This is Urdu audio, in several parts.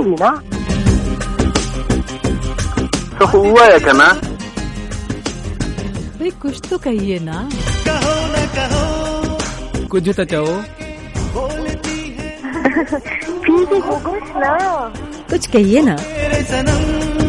نہیں نا. تو ہوا ہے کنا بھائی کچھ تو کہیے نا. کہو نہ کہو کچھ تو چاہو. پھر بھی کچھ نا. کچھ کہیے نا. میرے صنم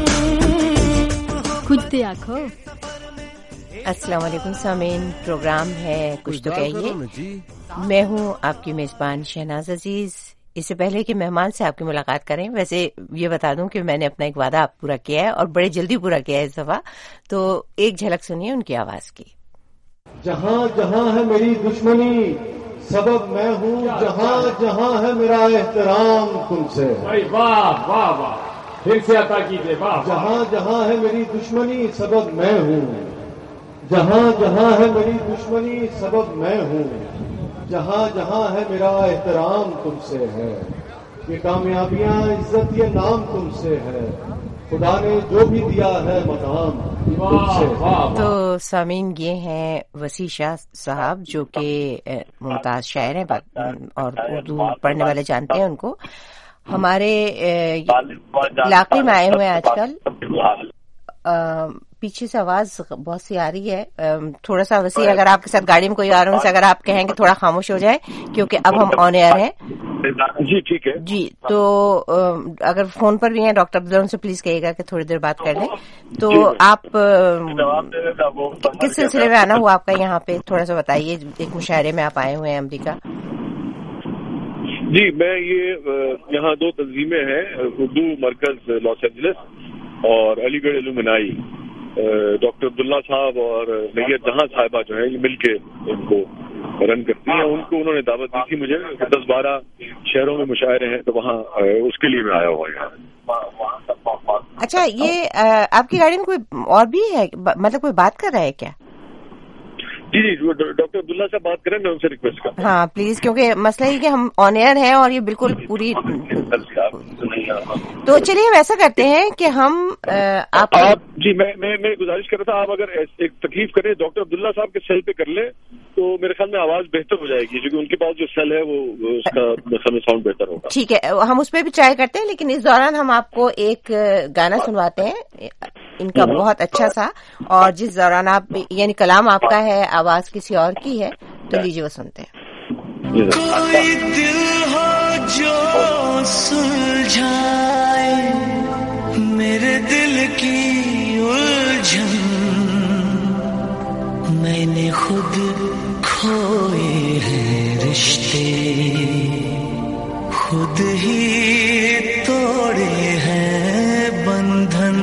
کچھ تو آنکھو. السلام علیکم سامعین، پروگرام ہے کچھ تو کہیے. میں ہوں آپ کی میزبان شہناز عزیز. اس سے پہلے کہ مہمان سے آپ کی ملاقات کریں، ویسے یہ بتا دوں کہ میں نے اپنا ایک وعدہ پورا کیا ہے اور بڑے جلدی پورا کیا ہے اس دفعہ. تو ایک جھلک سنیے ان کی آواز کی. جہاں جہاں ہے میری دشمنی سبب میں ہوں، جہاں جہاں ہے میرا احترام تم سے. واہ واہ واہ، پھر سے عطا کیجیے. واہ. جہاں جہاں ہے میری دشمنی سبب میں ہوں، جہاں جہاں ہے میری دشمنی سبب میں ہوں، جہاں جہاں ہے میرا احترام تم سے ہے. یہ کامیابیاں عزت یہ نام تم سے ہے، خدا نے جو بھی دیا ہے مقام تم سے. تو سامعین یہ ہیں وسیع شاہ صاحب، جو کہ ممتاز شاعر ہیں اور اردو پڑھنے والے جانتے ہیں ان کو. ہمارے علاقے میں آئے ہوئے ہیں آج کل. پیچھے سے آواز بہت سی آ رہی ہے. تھوڑا سا وسیع، اگر آپ کے ساتھ گاڑی میں کوئی آ رہا ہے، اگر آپ کہیں کہ تھوڑا خاموش ہو جائے کیونکہ اب ہم آن ایئر ہیں. جی ٹھیک ہے جی. تو اگر فون پر بھی ہیں ڈاکٹر عبداللہ، ان سے پلیز کہیے گا کہ تھوڑی دیر بات کر لیں. تو آپ کس سلسلے میں آنا ہوا آپ کا یہاں پہ، تھوڑا سا بتائیے. ایک مشاعرے میں آپ آئے ہوئے ہیں امریکہ. جی میں یہاں دو تنظیمیں ہیں، اردو مرکز لاس اینجلس اور علی گڑھ علومنائی. ڈاکٹر عبداللہ صاحب اور نیت جہاں صاحبہ جو ہیں یہ مل کے ان کو رن کرتی ہیں. ان کو انہوں نے دعوت دی تھی مجھے، 10-12 شہروں میں مشاعرے ہیں، تو وہاں اس کے لیے میں آیا ہوا یہاں. اچھا، یہ آپ کی گاڑی میں کوئی اور بھی ہے، مطلب کوئی بات کر رہا ہے کیا؟ جی ڈاکٹر عبداللہ صاحب بات کریں، میں ان سے ریکویسٹ کرتا ہوں. ہاں پلیز، کیونکہ مسئلہ یہ کہ ہم آن ایئر ہیں اور یہ بالکل پوری. تو چلیے ہم ایسا کرتے ہیں کہ ہم آپ جی میں گزارش کر رہا تھا، آپ اگر ایک تکلیف کریں ڈاکٹر عبداللہ صاحب کے سیل پہ کر لیں تو میرے خیال میں آواز بہتر ہو جائے گی، کیونکہ ان کے پاس جو سیل ہے وہ اس کا ساؤنڈ بہتر ہوگا. ٹھیک ہے، ہم اس پہ بھی ٹرائی کرتے ہیں، لیکن اس دوران ہم آپ کو ایک گانا سنواتے ہیں ان کا بہت اچھا سا، اور جس دوران آپ یعنی کلام آپ کا ہے، آواز کسی اور کی ہے، تو لیجیے وہ سنتے ہیں. کوئی دل ہو جو سلجھائے میرے دل کی الجھن، میں نے خود کھوئے ہیں رشتے، خود ہی توڑے ہیں بندھن.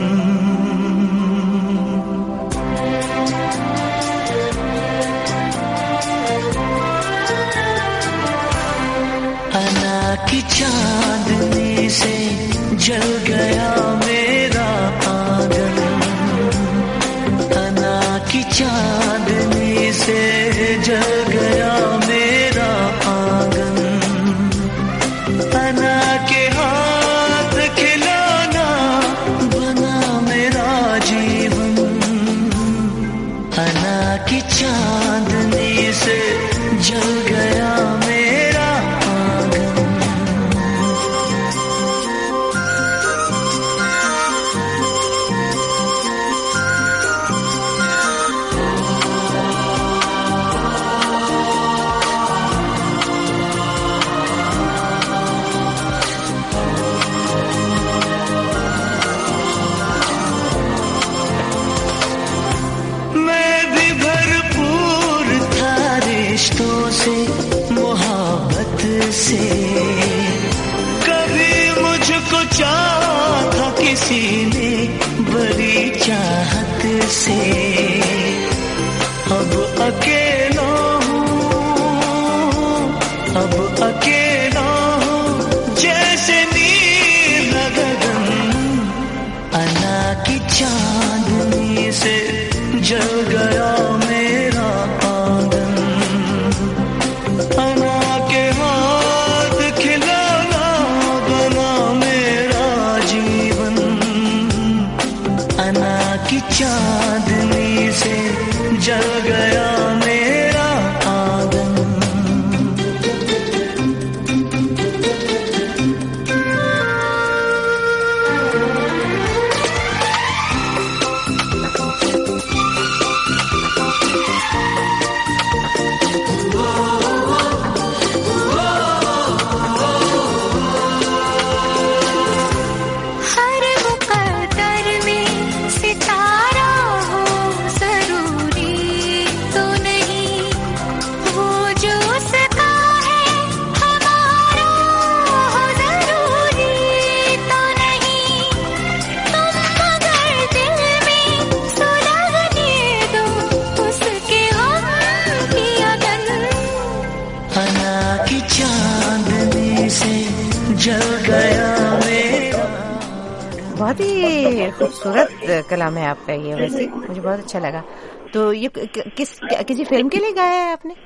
انا کی چاندنی سے جل گیا میرا آنگن، انا کی چاندنی سے جل گیا میرا آنگن، انا کے ہاتھ کھلانا بنا میرا جیون، انا کی چاندنی سے جل گیا میرا محبت سے. کبھی مجھ کو چاہا تھا کسی نے بڑی چاہت سے، اب اکیلا ہوں، اب اکیلا ہوں جیسے نیل گگن، انا کی چاندنی سے جل گیا میرا آنگن، انا کے ہاتھ کھلانا بنا میرا جیون، انا کی چاندنی سے جل گیا میرا آنگن. بہت ہی خوبصورت کلام ہے آپ کا یہ، ویسے مجھے بہت اچھا لگا. تو یہ کسی فلم کے لیے گایا ہے آپ نے؟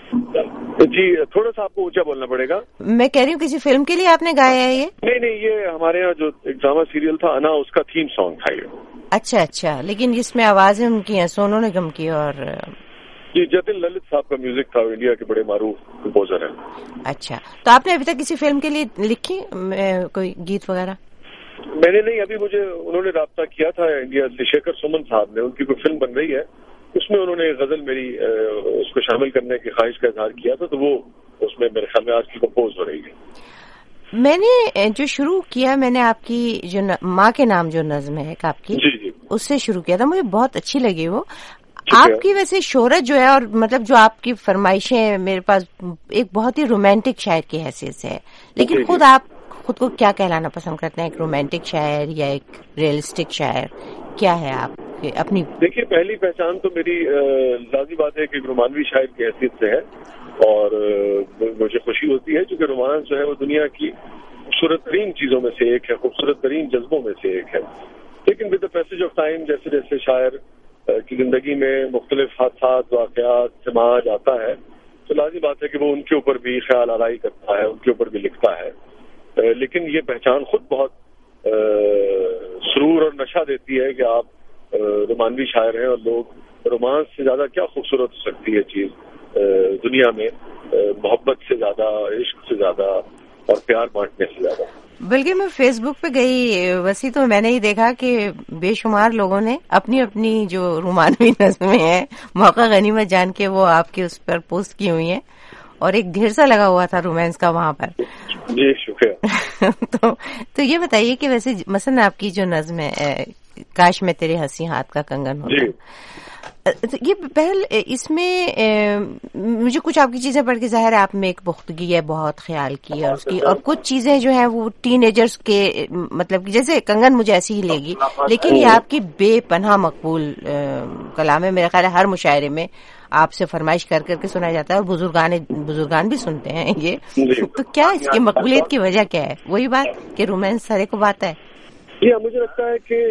جی تھوڑا سا آپ کو اونچا بولنا پڑے گا. میں کہہ رہی ہوں کسی فلم کے لیے آپ نے گایا ہے یہ؟ نہیں، یہ ہمارے یہاں جو ایک ڈرامہ سیریل تھا انا، اس کا تھیم سانگ تھا یہ. اچھا، لیکن اس میں آوازیں ان کی ہیں سونو نگم کی اور جی جتن للت صاحب کا میوزک تھا، انڈیا کے بڑے معروف کمپوزر ہیں. اچھا، تو آپ نے ابھی تک کسی فلم کے لیے لکھی کوئی گیت وغیرہ؟ میں نے نہیں، ابھی مجھے انہوں نے رابطہ کیا تھا انڈیا سے، شیکھر سمن صاحب نے، ان کی کوئی فلم بن رہی ہے، اس میں انہوں نے غزل میری اس کو شامل کرنے کی خواہش کا اظہار کیا تھا، تو وہ اس میں میرے خیال میں آج کی کمپوز ہو رہی ہے. میں نے جو شروع کیا، میں نے آپ کی جو ماں کے نام جو نظم ہے آپ کی، جی اس سے شروع کیا تھا، مجھے بہت اچھی لگی وہ. آپ کی ویسے شہرت جو ہے اور مطلب جو آپ کی فرمائشیں میرے پاس ایک بہت ہی رومانٹک شاعر کی حیثیت سے ہے، لیکن آپ خود کو کیا کہلانا پسند کرتے ہیں؟ ایک رومانٹک شاعر یا ایک ریئلسٹک شاعر؟ کیا ہے آپ اپنی؟ دیکھیے پہلی پہچان تو میری لازمی بات ہے کہ رومانوی شاعر کی حیثیت سے ہے، اور مجھے خوشی ہوتی ہے کیونکہ رومانس جو ہے وہ دنیا کی خوبصورت ترین چیزوں میں سے ایک ہے، خوبصورت ترین جذبوں میں سے ایک ہے. لیکن with the passage of time جیسے جیسے شاعر کی زندگی میں مختلف حادثات، واقعات، سماج آتا ہے، تو لازمی بات ہے کہ وہ ان کے اوپر بھی خیال آرائی کرتا ہے، ان کے اوپر بھی لکھتا ہے. لیکن یہ پہچان خود بہت سرور اور نشہ دیتی ہے کہ آپ رومانوی شاعر ہیں، اور لوگ رومانس سے زیادہ کیا خوبصورت ہو سکتی ہے چیز دنیا میں، محبت سے زیادہ، عشق سے زیادہ اور پیار بانٹنے سے زیادہ. بلکہ میں فیس بک پہ گئی وسیع تو میں نے ہی دیکھا کہ بے شمار لوگوں نے اپنی اپنی جو رومانوی نظمیں ہیں موقع غنیمت جان کے وہ آپ کے اس پر پوسٹ کی ہوئی ہیں، اور ایک ڈھیر سا لگا ہوا تھا رومانس کا وہاں پر. جی شکریہ. تو یہ بتائیے کہ ویسے مثلا آپ کی جو نظم ہے کاش میں تیرے ہنسی ہاتھ کا کنگن ہوتا، یہ پہل اس میں مجھے کچھ آپ کی چیزیں پڑھ کے ظاہر ہے آپ میں ایک پختگی ہے بہت خیال کی، اور اس کی اور کچھ چیزیں جو ہیں وہ ٹین ایجرز کے مطلب جیسے کنگن مجھے ایسی ہی لے گی، لیکن یہ آپ کی بے پناہ مقبول کلام ہے. میرا خیال ہے ہر مشاعرے میں آپ سے فرمائش کر کے سنا جاتا ہے، اور بزرگان بھی سنتے ہیں یہ. تو کیا اس کی مقبولیت کی وجہ کیا ہے؟ وہی بات کہ رومانس سارے کو بات ہے. جی مجھے لگتا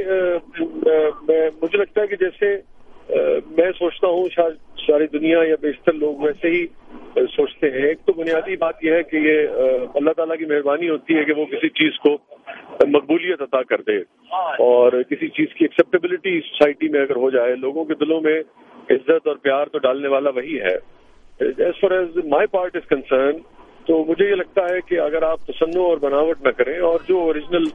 ہے کہ جیسے میں سوچتا ہوں ساری دنیا یا بیشتر لوگ ویسے ہی سوچتے ہیں. ایک تو بنیادی بات یہ ہے کہ یہ اللہ تعالیٰ کی مہربانی ہوتی ہے کہ وہ کسی چیز کو مقبولیت عطا کر دے، اور کسی چیز کی ایکسیپٹیبلٹی سوسائٹی میں اگر ہو جائے، لوگوں کے دلوں میں عزت اور پیار تو ڈالنے والا وہی ہے. As far as my part is concern, تو مجھے یہ لگتا ہے کہ اگر آپ تصنع اور بناوٹ نہ کریں، اور جو اوریجنل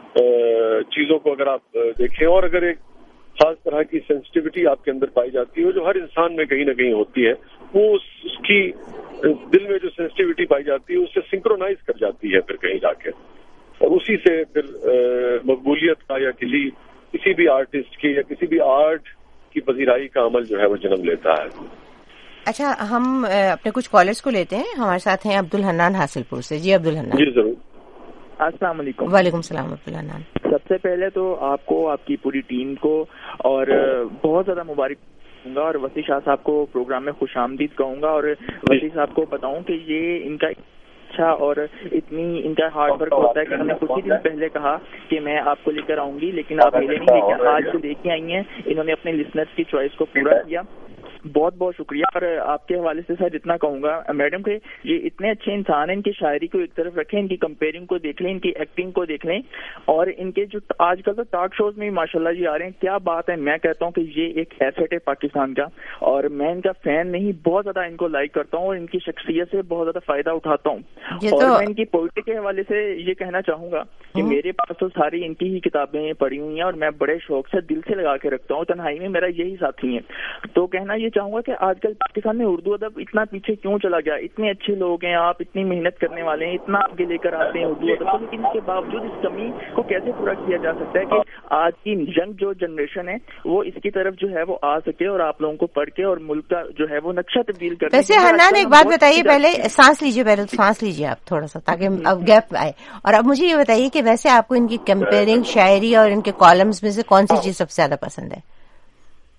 چیزوں کو اگر آپ دیکھیں، اور اگر ایک خاص طرح کی سینسٹیوٹی آپ کے اندر پائی جاتی ہے جو ہر انسان میں کہیں نہ کہیں ہوتی ہے، وہ اس کی دل میں جو سینسٹیوٹی پائی جاتی ہے اس سے سنکرونائز کر جاتی ہے پھر کہیں جا کے، اور اسی سے پھر مقبولیت کا یا کسی بھی آرٹسٹ کی یا کسی بھی آرٹ کی پذیرائی کا عمل جو ہے وہ جنم لیتا ہے. اچھا، ہم اپنے کچھ کالرز کو لیتے ہیں. ہمارے ساتھ ہیں عبدالحنان حاصل پور سے. جی عبدالحنان. جی ضرور. السلام علیکم. وعلیکم السلام عبدالحنان. سب سے پہلے تو آپ کو، آپ کی پوری ٹیم کو اور بہت زیادہ مبارک دوں گا، اور وسیع شاہ صاحب کو پروگرام میں خوش آمدید کہوں گا، اور وسیع صاحب کو بتاؤں کہ یہ ان کا اچھا اور اتنی ان کا ہارڈ ورک ہوتا ہے کہ ہم نے کچھ ہی دن پہلے کہا کہ میں آپ کو لے کر آؤں گی، لیکن آپ ملے نہیں، لیکن آج جو لے کے آئی ہیں انہوں نے اپنے لسنرز کی چوائس کو پورا کیا. بہت بہت شکریہ. اور آپ کے حوالے سے سر اتنا کہوں گا میڈم کہ یہ اتنے اچھے انسان ہیں، ان کی شاعری کو ایک طرف رکھیں، ان کی کمپیئرنگ کو دیکھ لیں، ان کی ایکٹنگ کو دیکھ لیں، اور ان کے جو آج کل تو ٹاک شوز میں ماشاءاللہ جی آ رہے ہیں. کیا بات ہے. میں کہتا ہوں کہ یہ ایک ایسٹ ہے پاکستان کا، اور میں ان کا فین نہیں، بہت زیادہ ان کو لائک کرتا ہوں، اور ان کی شخصیت سے بہت زیادہ فائدہ اٹھاتا ہوں. اور میں ان کی پوئٹری کے حوالے سے یہ کہنا چاہوں گا کہ میرے پاس تو ساری ان کی ہی کتابیں پڑھی ہوئی ہیں، اور میں بڑے شوق سے دل سے لگا کے رکھتا ہوں. تنہائی میں میرا یہی ساتھی ہیں. تو کہنا یہ چاہوں گا کہ آج کل پاکستان میں اردو ادب اتنا پیچھے کیوں چلا گیا؟ اتنے اچھے لوگ ہیں، آپ اتنی محنت کرنے والے ہیں، اتنا آگے لے کر آتے ہیں اردو ادب کو، لیکن اس کے باوجود اس کمی کو کیسے پورا کیا جا سکتا ہے کہ آج کی ینگ جو جنریشن ہے وہ اس کی طرف جو ہے وہ آ سکے، اور آپ لوگوں کو پڑھ کے اور ملک کا جو ہے وہ نقشہ تبدیل کر. ویسے حنان ایک بات بتائیے، پہلے سانس لیجیے آپ تھوڑا سا، تاکہ اب گیپ آئے. اور اب مجھے یہ بتائیے کہ ویسے آپ کو ان کی کمپیئرنگ شاعری اور ان کے کالمز میں سے کون سی چیز سب سے زیادہ پسند ہے؟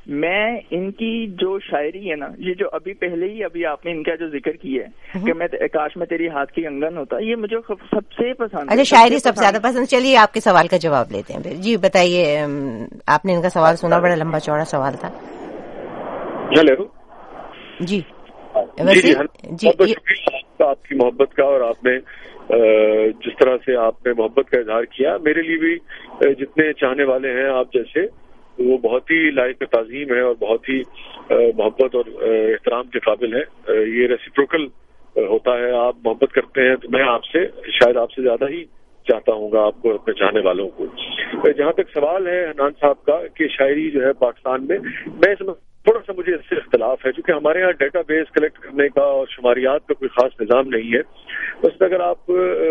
میں ان کی جو شاعری ہے نا، یہ جو ابھی آپ نے ان کا جو ذکر کیا ہے کہ میں کاش میں تیری ہاتھ کی کنگن ہوتا، یہ مجھے سب سے پسند ہے. اچھا، شاعری سب سے زیادہ پسند. چلیے آپ کے سوال کا جواب لیتے ہیں پھر. جی بتائیے، آپ نے ان کا سوال سنا، بڑا لمبا چوڑا سوال تھا. ہیلو جی جی شکریہ آپ کی محبت کا، اور آپ نے جس طرح سے آپ نے محبت کا اظہار کیا. میرے لیے بھی جتنے چاہنے والے ہیں آپ جیسے، وہ بہت ہی لائق تعظیم ہے اور بہت ہی محبت اور احترام کے قابل ہے. یہ ریسیپروکل ہوتا ہے. آپ محبت کرتے ہیں تو میں آپ سے شاید آپ سے زیادہ ہی چاہتا ہوں گا آپ کو، اپنے چاہنے والوں کو. جہاں تک سوال ہے حنان صاحب کا کہ شاعری جو ہے پاکستان میں تھوڑا سا مجھے اس سے اختلاف ہے، کیونکہ ہمارے یہاں ڈیٹا بیس کلیکٹ کرنے کا اور شماریات کا کوئی خاص نظام نہیں ہے. بس اگر آپ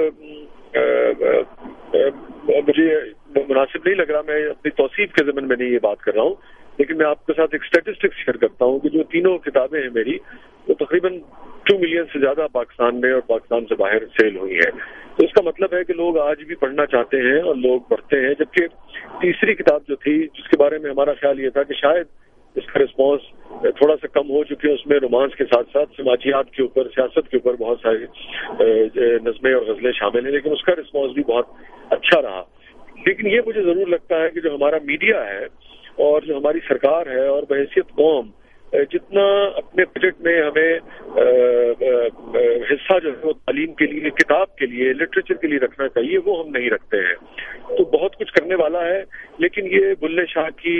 مجھے مناسب نہیں لگ رہا، میں اپنی توصیف کے ضمن میں نہیں یہ بات کر رہا ہوں، لیکن میں آپ کے ساتھ ایک اسٹیٹسٹکس شیئر کرتا ہوں کہ جو تینوں کتابیں ہیں میری، وہ تقریباً 2 ملین سے زیادہ پاکستان میں اور پاکستان سے باہر سیل ہوئی ہیں. تو اس کا مطلب ہے کہ لوگ آج بھی پڑھنا چاہتے ہیں اور لوگ پڑھتے ہیں. جبکہ تیسری کتاب جو تھی، جس کے بارے میں ہمارا خیال یہ تھا کہ شاید اس کا رسپانس تھوڑا سا کم ہو چکے، اس میں رومانس کے ساتھ ساتھ سماجیات کے اوپر، سیاست کے اوپر بہت ساری نظمیں اور غزلیں شامل ہیں، لیکن اس کا رسپانس بھی بہت اچھا رہا. لیکن یہ مجھے ضرور لگتا ہے کہ جو ہمارا میڈیا ہے اور جو ہماری سرکار ہے اور بحیثیت قوم جتنا اپنے بجٹ میں ہمیں حصہ جو ہے وہ تعلیم کے لیے، کتاب کے لیے، لٹریچر کے لیے رکھنا چاہیے، وہ ہم نہیں رکھتے ہیں. تو بہت کچھ کرنے والا ہے، لیکن یہ بلے شاہ کی،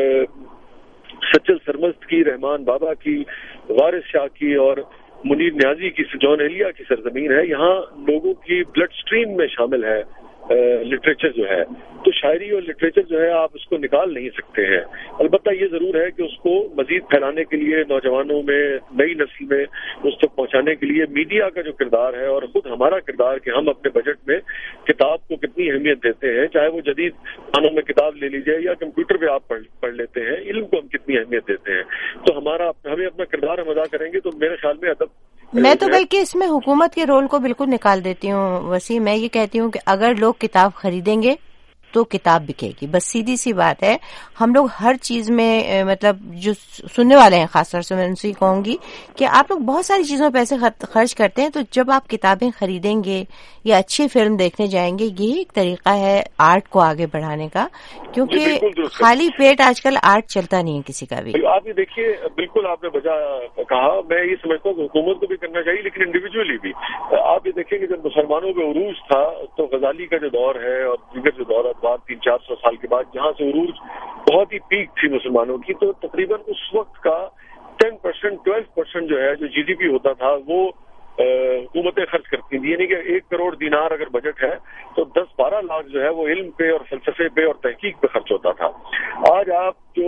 سچل سرمست کی، رحمان بابا کی، وارث شاہ کی اور منیر نیازی کی، جون ایلیا کی سرزمین ہے. یہاں لوگوں کی بلڈ سٹریم میں شامل ہے لٹریچر جو ہے. تو شاعری اور لٹریچر جو ہے آپ اس کو نکال نہیں سکتے ہیں. البتہ یہ ضرور ہے کہ اس کو مزید پھیلانے کے لیے، نوجوانوں میں، نئی نسل میں اس تک پہنچانے کے لیے میڈیا کا جو کردار ہے اور خود ہمارا کردار کہ ہم اپنے بجٹ میں کتاب کو کتنی اہمیت دیتے ہیں، چاہے وہ جدید خانوں میں کتاب لے لیجیے یا کمپیوٹر پہ آپ پڑھ لیتے ہیں، علم کو ہم کتنی اہمیت دیتے ہیں. تو ہمیں اپنا کردار ہم ادا کریں گے تو میرے خیال میں ادب. میں تو بلکہ اس میں حکومت کے رول کو بالکل نکال دیتی ہوں وسیم. میں یہ کہتی ہوں کہ اگر لوگ کتاب خریدیں گے تو کتاب بکے گی. بس سیدھی سی بات ہے. ہم لوگ ہر چیز میں، مطلب جو سننے والے ہیں خاص طور سے میں ان سے کہوں گی کہ آپ لوگ بہت ساری چیزوں میں پیسے خرچ کرتے ہیں، تو جب آپ کتابیں خریدیں گے یا اچھی فلم دیکھنے جائیں گے، یہی ایک طریقہ ہے آرٹ کو آگے بڑھانے کا، کیونکہ خالی پیٹ آج کل آرٹ چلتا نہیں ہے کسی کا بھی. آپ یہ دیکھیے، بالکل آپ نے بجا کہا. میں یہ سمجھتا ہوں کہ حکومت کو بھی کرنا چاہیے، لیکن انڈیویجلی بھی. آپ یہ دیکھیں کہ جب مسلمانوں پہ عروج تھا تو غزالی کا جو دور ہے اور دیگر جو دور 300-400 سال کے بعد جہاں سے عروج بہت ہی پیک تھی مسلمانوں کی، تو تقریباً اس وقت کا 10%, 12% جو ہے جو جی ڈی پی ہوتا تھا وہ حکومتیں خرچ کرتی تھیں. یعنی کہ 1 کروڑ دینار اگر بجٹ ہے تو 10-12 لاکھ جو ہے وہ علم پہ اور فلسفے پہ اور تحقیق پہ خرچ ہوتا تھا. آج آپ جو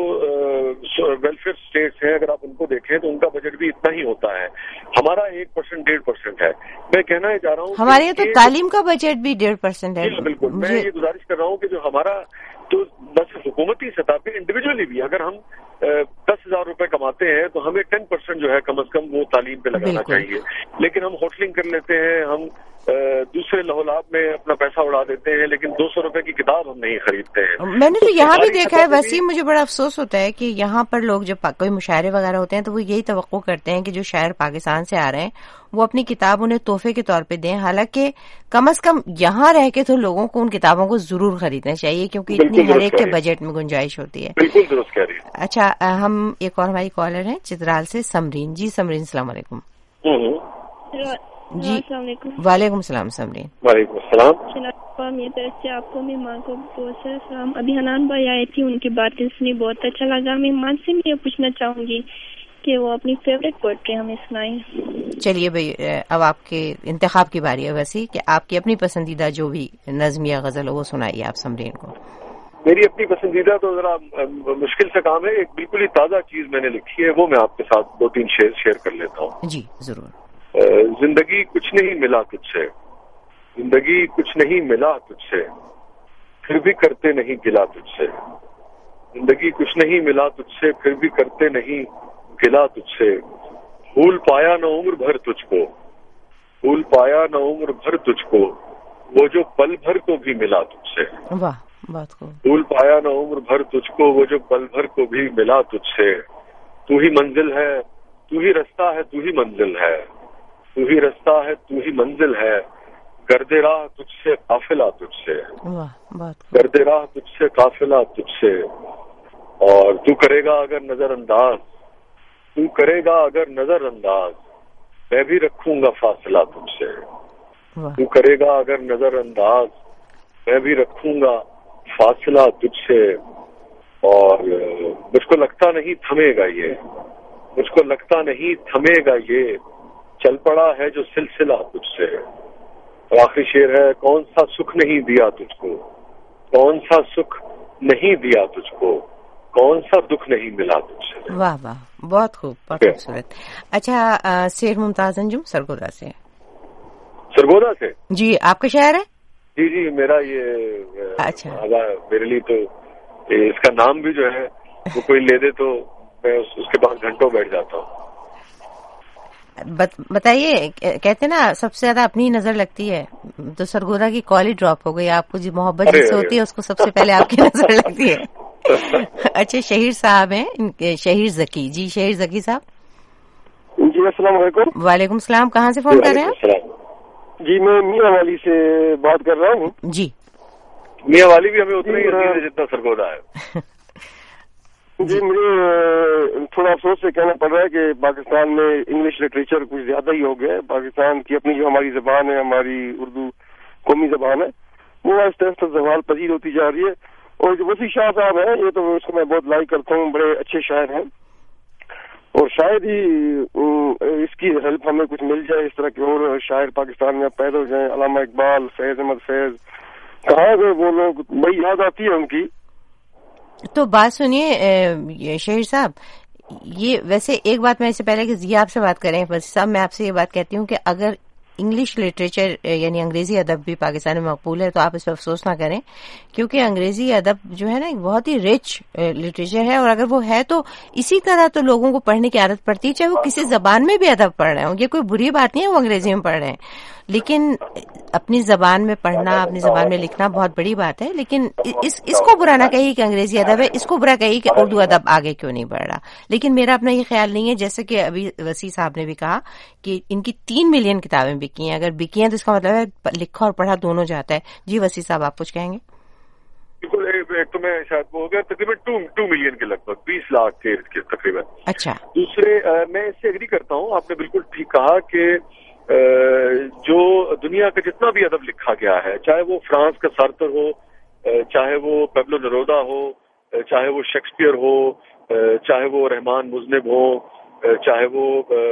ویلفیئر اسٹیٹس ہیں اگر آپ ان کو دیکھیں تو ان کا بجٹ بھی اتنا ہی ہوتا ہے. ہمارا 1%, 1.5% ہے. میں کہنا چاہ رہا ہوں ہمارے یہاں تو تعلیم کا بجٹ بھی 1.5% ہے. بالکل. میں یہ گزارش کر رہا ہوں کہ جو ہمارا تو بس حکومتی سطح پہ انڈیویجلی بھی اگر ہم 10,000 روپے کماتے ہیں تو ہمیں 10% جو ہے کم از کم وہ تعلیم پہ لگانا چاہیے. لیکن ہم ہوٹلنگ کر لیتے ہیں، ہم دوسرے لہولاب میں اپنا پیسہ اڑا دیتے ہیں، لیکن 200 روپے کی کتاب ہم نہیں خریدتے ہیں. میں نے تو یہاں بھی دیکھا ہے وسیم، مجھے بڑا افسوس ہوتا ہے کہ یہاں پر لوگ جب کوئی مشاعرے وغیرہ ہوتے ہیں تو وہ یہی توقع کرتے ہیں کہ جو شاعر پاکستان سے آ رہے ہیں وہ اپنی کتاب انہیں تحفے کے طور پہ دیں. حالانکہ کم از کم یہاں رہ کے تو لوگوں کو ان کتابوں کو ضرور خریدنا چاہیے، کیونکہ اتنی ہر ایک کے بجٹ میں گنجائش ہوتی ہے. بالکل درست کہہ رہی ہے. اچھا، ہم ایک اور ہماری کالر ہیں چترال سے، سمرین. جی سمرین، السلام علیکم. جی السلام علیکم. وعلیکم السلام سمرین. وعلیکم السلام. میری طرف سے آپ کو، مہمان کو بہت سارا سلام. ابھی حنان بھائی آئے تھی، ان کی باتیں سنی بہت اچھا لگا. مہمان سے میں یہ پوچھنا چاہوں گی کہ وہ اپنی فیوریٹ پوئٹری ہمیں سنائیں. چلیے بھائی، اب آپ کے انتخاب کی باری ہے ویسے کہ آپ کی اپنی پسندیدہ جو بھی نظم یا غزل ہو وہ سنائیے آپ سمرین کو. میری اپنی پسندیدہ تو ذرا مشکل سے کام ہے. ایک بالکل ہی تازہ چیز میں نے لکھی ہے، وہ میں آپ کے ساتھ 2-3 شیئر کر لیتا ہوں. جی ضرور. زندگی کچھ نہیں ملا تجھ سے، زندگی کچھ نہیں ملا تجھ سے، پھر بھی کرتے نہیں گلا تجھ سے. زندگی کچھ نہیں ملا تجھ سے، پھر بھی کرتے نہیں گلا تجھ سے. پھول پایا نہ عمر بھر تجھ کو، پھول پایا نہ عمر بھر تجھ کو، وہ جو پل بھر کو بھی ملا تجھ سے. واہ بات کو بھول پایا نہ عمر بھر تجھ کو وہ جو پل بھر کو بھی ملا تجھ سے. تو ہی منزل ہے تو ہی رستہ ہے تو ہی منزل ہے, تو ہی رستہ ہے تو ہی منزل ہے. گرد راہ تجھ سے قافلہ تجھ سے, گرد راہ تجھ سے قافلہ تجھ سے. اور تو کرے گا اگر نظر انداز, تو کرے گا اگر نظر انداز, میں بھی رکھوں گا فاصلہ تجھ سے. تو کرے گا اگر نظر انداز, میں بھی رکھوں گا فاصلہ تجھ سے. اور مجھ کو لگتا نہیں تھمے گا یہ, مجھ کو لگتا نہیں تھمے گا یہ, چل پڑا ہے جو سلسلہ تجھ سے. اور آخری شعر ہے, کون سا سکھ نہیں دیا تجھ کو, کون سا سکھ نہیں دیا تجھ کو, کون سا دکھ نہیں ملا تجھ سے. واہ واہ, بہت خوب, بہت خوبصورت. اچھا, شعر ممتاز انجم سرگودا سے. سرگودا سے جی, آپ کا شاعر ہے؟ جی جی, میرا یہ اچھا, میرے لیے تو اس کا نام بھی جو ہے وہ کوئی لے دے تو میں اس کے بعد گھنٹوں بیٹھ جاتا ہوں. بتائیے, کہتے نا سب سے زیادہ اپنی نظر لگتی ہے, تو سرگودا کی کال ہی ڈراپ ہو گئی. آپ کو جو محبت جس سے ہوتی ہے اس کو سب سے پہلے آپ کی نظر لگتی ہے. اچھا, شہیر صاحب ہیں, شہیر ذکی. جی شہیر ذکی صاحب. جی السلام علیکم. وعلیکم السلام. کہاں سے فون کر رہے ہیں؟ جی میں میاں والی سے بات کر رہا ہوں. جی, میاں والی بھی ہمیں اتنا ہی عزیز ہے جتنا سرگودا ہے. جی, مجھے تھوڑا افسوس سے کہنا پڑ رہا ہے کہ پاکستان میں انگلش لٹریچر کچھ زیادہ ہی ہو گیا ہے. پاکستان کی اپنی جو ہماری زبان ہے, ہماری اردو قومی زبان ہے, وہ آہستہ آہستہ زوال پذیر ہوتی جا رہی ہے. اور جو وسیع شاہ صاحب ہیں, یہ تو اس کو میں بہت لائک کرتا ہوں, بڑے اچھے شاعر ہیں, اور شاید ہی اس کی ہیلپ ہمیں کچھ مل جائے, اس طرح کے اور شاعر پاکستان میں پیدا ہو جائیں. علامہ اقبال, فیض احمد فیض, کہاں گئے وہ لوگ, بڑی یاد آتی ہے ان کی. تو بات سنیے شہیر صاحب, یہ ویسے ایک بات میں اس سے پہلے کہ یہ آپ سے بات کریں, بس صاحب میں آپ سے یہ بات کہتی ہوں کہ اگر انگلش لٹریچر یعنی انگریزی ادب بھی پاکستان میں مقبول ہے تو آپ اس پہ افسوس نہ کریں, کیونکہ انگریزی ادب جو ہے نا ایک بہت ہی رچ لٹریچر ہے, اور اگر وہ ہے تو اسی طرح تو لوگوں کو پڑھنے کی عادت پڑتی ہے, چاہے وہ کسی زبان میں بھی ادب پڑھ رہے ہوں. یہ کوئی بری بات نہیں ہے وہ انگریزی میں پڑھ رہے ہیں, لیکن اپنی زبان میں پڑھنا, اپنی زبان میں لکھنا بہت بڑی بات ہے. لیکن اس کو برا نہ کہیے کہ انگریزی ادب ہے, اس کو برا کہیے کہ اردو ادب آگے کیوں نہیں بڑھ رہا. لیکن میرا اپنا یہ خیال نہیں ہے, جیسے کہ ابھی وسیع صاحب نے بھی کہا کہ ان کی 3 ملین کتابیں بکی ہیں. اگر بکی ہیں تو اس کا مطلب ہے لکھا اور پڑھا دونوں جاتا ہے. جی وسیع صاحب, آپ کچھ کہیں گے؟ بالکل, ایک تو میں شاید وہ ہو گیا تقریباً 2 ملین کے لگ بھگ 20 لاکھ کے تقریباً. اچھا, دوسرے میں اس سے ایگری کرتا ہوں, آپ نے بالکل ٹھیک کہا کہ جو دنیا کا جتنا بھی ادب لکھا گیا ہے, چاہے وہ فرانس کا سارتر ہو, چاہے وہ پیبلو نیرودا ہو, چاہے وہ شیکسپیئر ہو, چاہے وہ رحمان مذنب ہو, چاہے وہ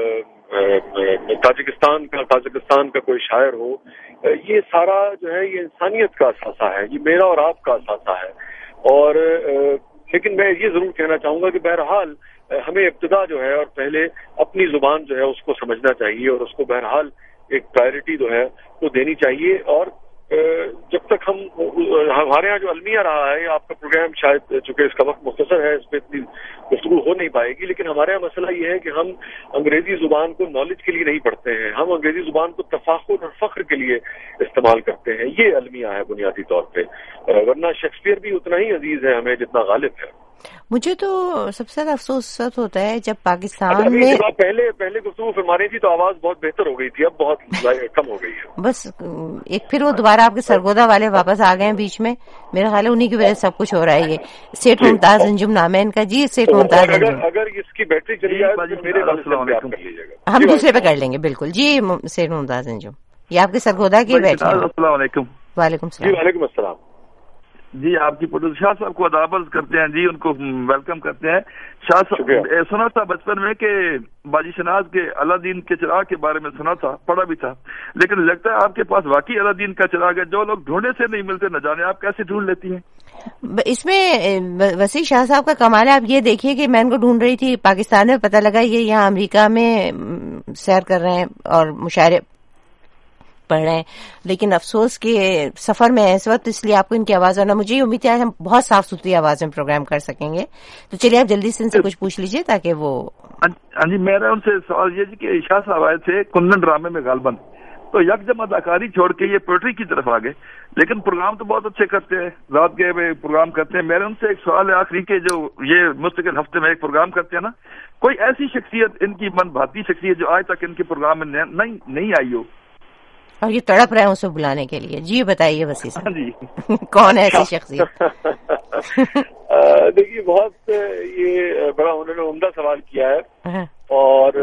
تاجکستان کا کوئی شاعر ہو, یہ سارا جو ہے یہ انسانیت کا اثاثہ ہے, یہ میرا اور آپ کا اثاثہ ہے. اور لیکن میں یہ ضرور کہنا چاہوں گا کہ بہرحال ہمیں ابتدا جو ہے اور پہلے اپنی زبان جو ہے اس کو سمجھنا چاہیے, اور اس کو بہرحال ایک پرائرٹی جو ہے وہ دینی چاہیے. اور جب تک ہمارے یہاں جو المیہ رہا ہے, آپ کا پروگرام شاید چونکہ اس کا وقت مختصر ہے, اس پہ اتنی گفتگو ہو نہیں پائے گی, لیکن ہمارے یہاں مسئلہ یہ ہے کہ ہم انگریزی زبان کو نالج کے لیے نہیں پڑھتے ہیں, ہم انگریزی زبان کو تفاخر اور فخر کے لیے استعمال کرتے ہیں. یہ المیہ ہے بنیادی طور پہ, ورنہ شیکسپیئر بھی اتنا ہی عزیز ہے ہمیں جتنا غالب ہے. مجھے تو سب سے زیادہ افسوس ہوتا ہے جب پاکستان میں پہلے گفتگو فرمانے تھی تو آواز بہت بہتر ہو گئی تھی, اب بہت کم ہو گئی ہے. بس ایک پھر وہ دوبارہ آپ کے سرگودا والے واپس آ گئے ہیں بیچ میں, میرا خیال ہے انہی کی وجہ سے سب کچھ ہو رہا ہے. یہ سیٹ ممتاز انجم نام ہے ان کا. جی سیٹ ممتاز انجم, اگر اس کی بیٹری چلی جائے تو میرے کر لیجیے گا, ہم دوسرے پہ کر لیں گے. بالکل جی سیٹ ممتاز انجم, یہ آپ کے سرگودا کی بیٹری. السلام علیکم. وعلیکم السلام. جی وعلیکم السلام. جی آپ کی پروڈیوسر شاہ صاحب کو ادابت کرتے ہیں, جی ان کو ویلکم کرتے ہیں. شاہ صاحب سنا تھا بچپن میں کہ باجی شناز کے الادین کے چراغ کے بارے میں سنا تھا, پڑھا بھی تھا, لیکن لگتا ہے آپ کے پاس واقعی الادین کا چراغ ہے, جو لوگ ڈھونڈنے سے نہیں ملتے نہ جانے آپ کیسے ڈھونڈ لیتی ہیں. اس میں وسیع شاہ صاحب کا کمال ہے. آپ یہ دیکھیے کہ میں ان کو ڈھونڈ رہی تھی پاکستان میں, پتہ لگا یہ یہاں امریکہ میں سیر کر رہے ہیں اور مشاعرے پڑھ رہے ہیں, لیکن افسوس کہ سفر میں ہے اس وقت, اس لیے آپ کو ان کی آواز ہونا. مجھے امید ہے ہم بہت صاف ستھری آواز میں پروگرام کر سکیں گے. تو چلیے آپ جلدی سے ان سے کچھ پوچھ لیجئے تاکہ وہ. ہاں جی, میرا ان سے سوال یہ کہ شاہ صاحب آئے تھے کندن ڈرامے میں غالباً, تو یکجم اداکاری چھوڑ کے یہ پوئٹری کی طرف آ گئے. لیکن پروگرام تو بہت اچھے کرتے ہیں, رات کے پروگرام کرتے ہیں. میرے ان سے ایک سوال ہے آخری کہ جو یہ مستقل ہفتے میں ایک پروگرام کرتے ہیں نا, کوئی ایسی شخصیت ان کی من بھاتی شخصیت جو آج تک ان کے پروگرام میں نہیں آئی ہو اور یہ تڑپ رہے ہیں اسے بلانے کے لیے؟ جی بتائیے وسیع صاحب. جی کون ہے ایسی شخصیت؟ دیکھیے بہت یہ بڑا انہوں نے عمدہ سوال کیا ہے. اور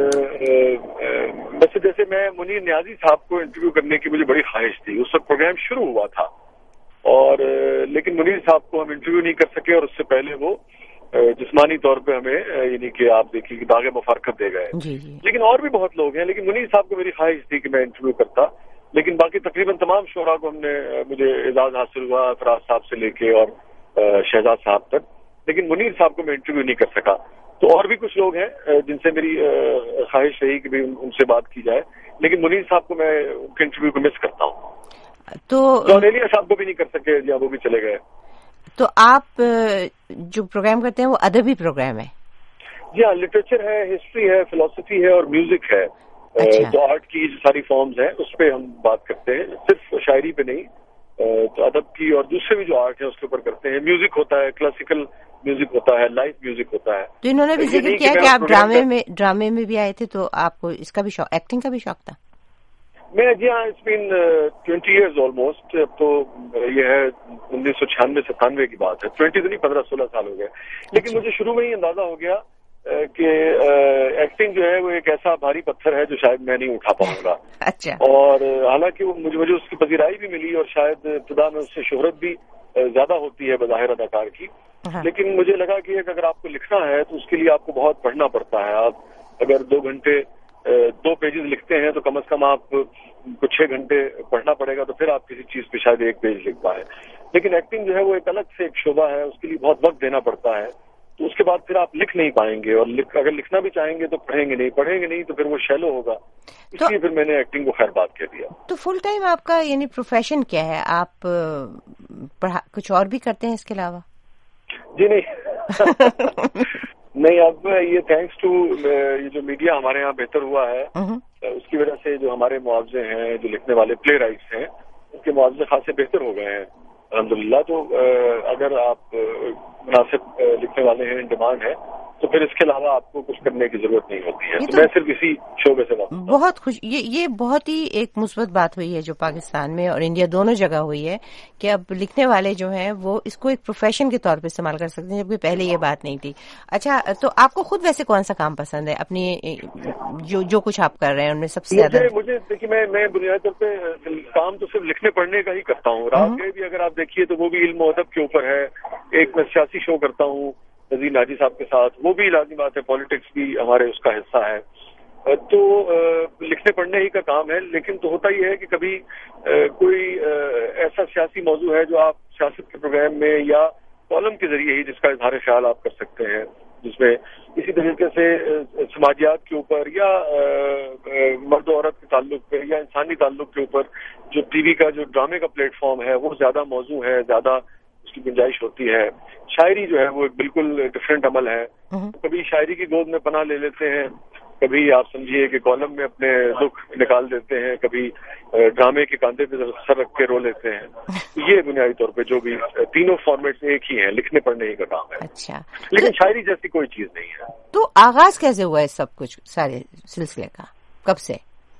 ویسے جیسے میں منیر نیازی صاحب کو انٹرویو کرنے کی مجھے بڑی خواہش تھی. اس وقت پروگرام شروع ہوا تھا اور لیکن منیر صاحب کو ہم انٹرویو نہیں کر سکے اور اس سے پہلے وہ جسمانی طور پہ ہمیں یعنی کہ آپ دیکھیے کہ داغ مفارقت دے گئے. لیکن اور بھی بہت لوگ ہیں, لیکن منیر صاحب کو میری خواہش تھی کہ میں انٹرویو کرتا. لیکن باقی تقریباً تمام شعراء کو مجھے اعزاز حاصل ہوا, فراز صاحب سے لے کے اور شہزاد صاحب تک. لیکن منیر صاحب کو میں انٹرویو نہیں کر سکا. تو اور بھی کچھ لوگ ہیں جن سے میری خواہش رہی کہ ان سے بات کی جائے, لیکن منیر صاحب کو میں ان کے انٹرویو کو مس کرتا ہوں. تو ایلیا صاحب کو بھی نہیں کر سکے, یا وہ بھی چلے گئے. تو آپ جو پروگرام کرتے ہیں وہ ادبی پروگرام ہے؟ جی ہاں, لٹریچر ہے, ہسٹری ہے, فلسفی ہے اور میوزک ہے. جو آرٹ کی جو ساری فارمز ہیں اس پہ ہم بات کرتے ہیں, صرف شاعری پہ نہیں, تو ادب کی اور دوسرے بھی جو آرٹ ہے اس کے اوپر کرتے ہیں. میوزک ہوتا ہے, کلاسیکل میوزک ہوتا ہے, لائف میوزک ہوتا ہے. تو انہوں نے بھی ذکر کیا کہ آپ ڈرامے میں بھی آئے تھے, تو آپ کو اس کا بھی شوق, ایکٹنگ کا بھی شوق تھا؟ میں جی ہاں, اٹس بین 20 years آلموسٹ. اب تو یہ ہے 1996-97 کی بات ہے, 20 تو نہیں, 15-16 سال ہو گئے. لیکن مجھے شروع میں ہی اندازہ ہو گیا کہ ایکٹنگ جو ہے وہ ایک ایسا بھاری پتھر ہے جو شاید میں نہیں اٹھا پاؤں گا. اچھا. اور حالانکہ مجھے اس کی پذیرائی بھی ملی اور شاید ابتدا میں اس سے شہرت بھی زیادہ ہوتی ہے بظاہر اداکار کی. لیکن مجھے لگا کہ اگر آپ کو لکھنا ہے تو اس کے لیے آپ کو بہت پڑھنا پڑتا ہے. آپ اگر 2 گھنٹے 2 پیجز لکھتے ہیں تو کم از کم آپ کو 6 گھنٹے پڑھنا پڑے گا, تو پھر آپ کسی چیز پہ شاید 1 پیج لکھ پائیں. لیکن ایکٹنگ جو ہے وہ ایک الگ سے ایک شعبہ ہے, اس کے لیے بہت وقت دینا پڑتا ہے. تو اس کے بعد پھر آپ لکھ نہیں پائیں گے, اور اگر لکھنا بھی چاہیں گے تو پڑھیں گے نہیں تو پھر وہ شیلو ہوگا. اس لیے پھر میں نے ایکٹنگ کو خیر بات کہہ دیا. تو فل ٹائم آپ کا یعنی پروفیشن کیا ہے؟ آپ کچھ اور بھی کرتے ہیں اس کے علاوہ؟ جی نہیں نہیں, اب یہ تھینکس ٹو یہ جو میڈیا ہمارے یہاں بہتر ہوا ہے, اس کی وجہ سے جو ہمارے معاوضے ہیں, جو لکھنے والے پلے رائٹس ہیں, ان کے معاوضے خاصے بہتر ہو گئے ہیں الحمدللہ. تو اگر آپ مناسب لکھنے والے ہیں, ڈیمانڈ ہے, تو پھر اس کے علاوہ آپ کو کچھ کرنے کی ضرورت نہیں ہوتی ہے. تو میں صرف اسی شعبے سے بہت خوش, یہ بہت ہی ایک مثبت بات ہوئی ہے جو پاکستان میں اور انڈیا دونوں جگہ ہوئی ہے کہ اب لکھنے والے جو ہیں وہ اس کو ایک پروفیشن کے طور پہ استعمال کر سکتے ہیں, جبکہ پہلے یہ بات نہیں تھی. اچھا, تو آپ کو خود ویسے کون سا کام پسند ہے اپنی جو کچھ آپ کر رہے ہیں ان میں سب سے زیادہ؟ مجھے دیکھیے, میں بنیادی طور پہ کام تو صرف لکھنے پڑھنے کا ہی کرتا ہوں. رات گئے بھی اگر آپ دیکھیے تو وہ بھی علم و ادب کے اوپر ہے. ایک میں سیاسی شو کرتا ہوں نذیر ناجی صاحب کے ساتھ, وہ بھی لازمی بات ہے, پالیٹکس بھی ہمارے اس کا حصہ ہے. تو لکھنے پڑھنے ہی کا کام ہے. لیکن تو ہوتا ہی ہے کہ کبھی کوئی ایسا سیاسی موضوع ہے جو آپ سیاست کے پروگرام میں یا کالم کے ذریعے ہی جس کا اظہار خیال آپ کر سکتے ہیں, جس میں اسی طریقے سے سماجیات کے اوپر یا مرد و عورت کے تعلق پہ یا انسانی تعلق کے اوپر جو ٹی وی کا جو ڈرامے کا پلیٹ فارم ہے وہ زیادہ موضوع ہے, زیادہ اس کی گنجائش ہوتی ہے. شاعری جو ہے وہ ایک بالکل ڈفرینٹ عمل ہے. کبھی شاعری کی گود میں پناہ لے لیتے ہیں, کبھی آپ سمجھیے کہ کالم میں اپنے دکھ نکال دیتے ہیں, کبھی ڈرامے کے کاندھے پہ سر رکھ کے رو لیتے ہیں. یہ بنیادی طور پہ جو بھی تینوں فارمیٹس ایک ہی ہیں, لکھنے پڑھنے ہی کا کام ہے. اچھا, لیکن شاعری جیسی کوئی چیز نہیں ہے. تو آغاز کیسے ہوا ہے سب کچھ سارے سلسلے کا, کب سے؟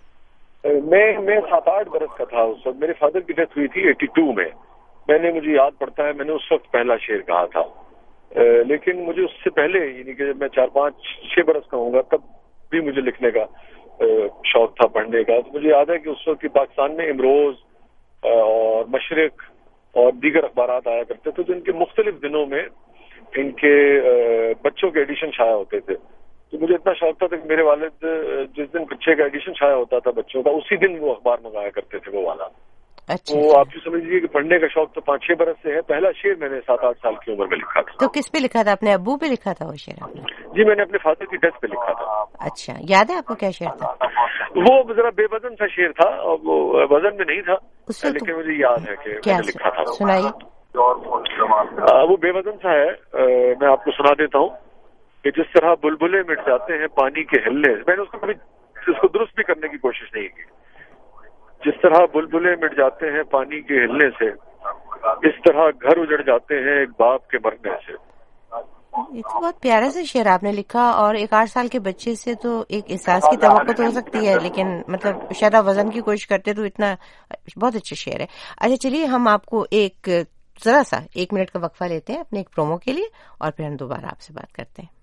میں 7-8 برس کا تھا اس وقت. میرے فادر کی ڈیتھ ہوئی تھی 82 میں. مجھے یاد پڑتا ہے میں نے اس وقت پہلا شعر کہا تھا. لیکن مجھے اس سے پہلے یعنی کہ میں 4-5-6 برس کا ہوں گا تب بھی مجھے لکھنے کا شوق تھا, پڑھنے کا. تو مجھے یاد ہے کہ اس وقت پاکستان میں امروز اور مشرق اور دیگر اخبارات آیا کرتے تھے, تو ان کے مختلف دنوں میں ان کے بچوں کے ایڈیشن شائع ہوتے تھے. تو مجھے اتنا شوق تھا کہ میرے والد جس دن بچے کا ایڈیشن شائع ہوتا تھا بچوں کا, اسی دن وہ اخبار منگایا کرتے تھے وہ والا. اچھا, تو آپ جو سمجھ لیجیے کہ پڑھنے کا شوق تو 5-6 برس سے ہے. پہلا شعر میں نے 7-8 سال کی عمر میں لکھا تھا. تو کس پہ لکھا تھا؟ اپنے ابو پہ لکھا تھا وہ شعر آپ نے؟ جی, میں نے اپنے فادر کی ڈیتھ پہ لکھا تھا. اچھا, یاد ہے آپ کو کیا شعر تھا؟ وہ ذرا بے وزن سا شعر تھا, اور وہ وزن میں نہیں تھا, لیکن مجھے یاد ہے کہ میں نے لکھا تھا. سنائیے. وہ بے وزن سا ہے, میں آپ کو سنا دیتا ہوں کہ جس طرح بلبلے مٹ جاتے ہیں پانی کے ہلنے. میں نے اس کو کبھی اس کو درست بھی کرنے کی کوشش نہیں کی. طرح بلبلے مٹ جاتے ہیں پانی کے ہلنے سے، اس طرح گھر اجڑ جاتے ہیں ایک باپ کے مرنے سے. یہ تو بہت پیارا سا شعر آپ نے لکھا، اور ایک 8 سال کے بچے سے تو ایک احساس کی توقع تو ہو سکتی ہے، لیکن مطلب شاید آپ وزن کی کوشش کرتے تو اتنا بہت اچھا شعر ہے. اچھا چلیے ہم آپ کو ایک ذرا سا 1 منٹ کا وقفہ لیتے ہیں اپنے ایک پرومو کے لیے، اور پھر ہم دوبارہ آپ سے بات کرتے ہیں.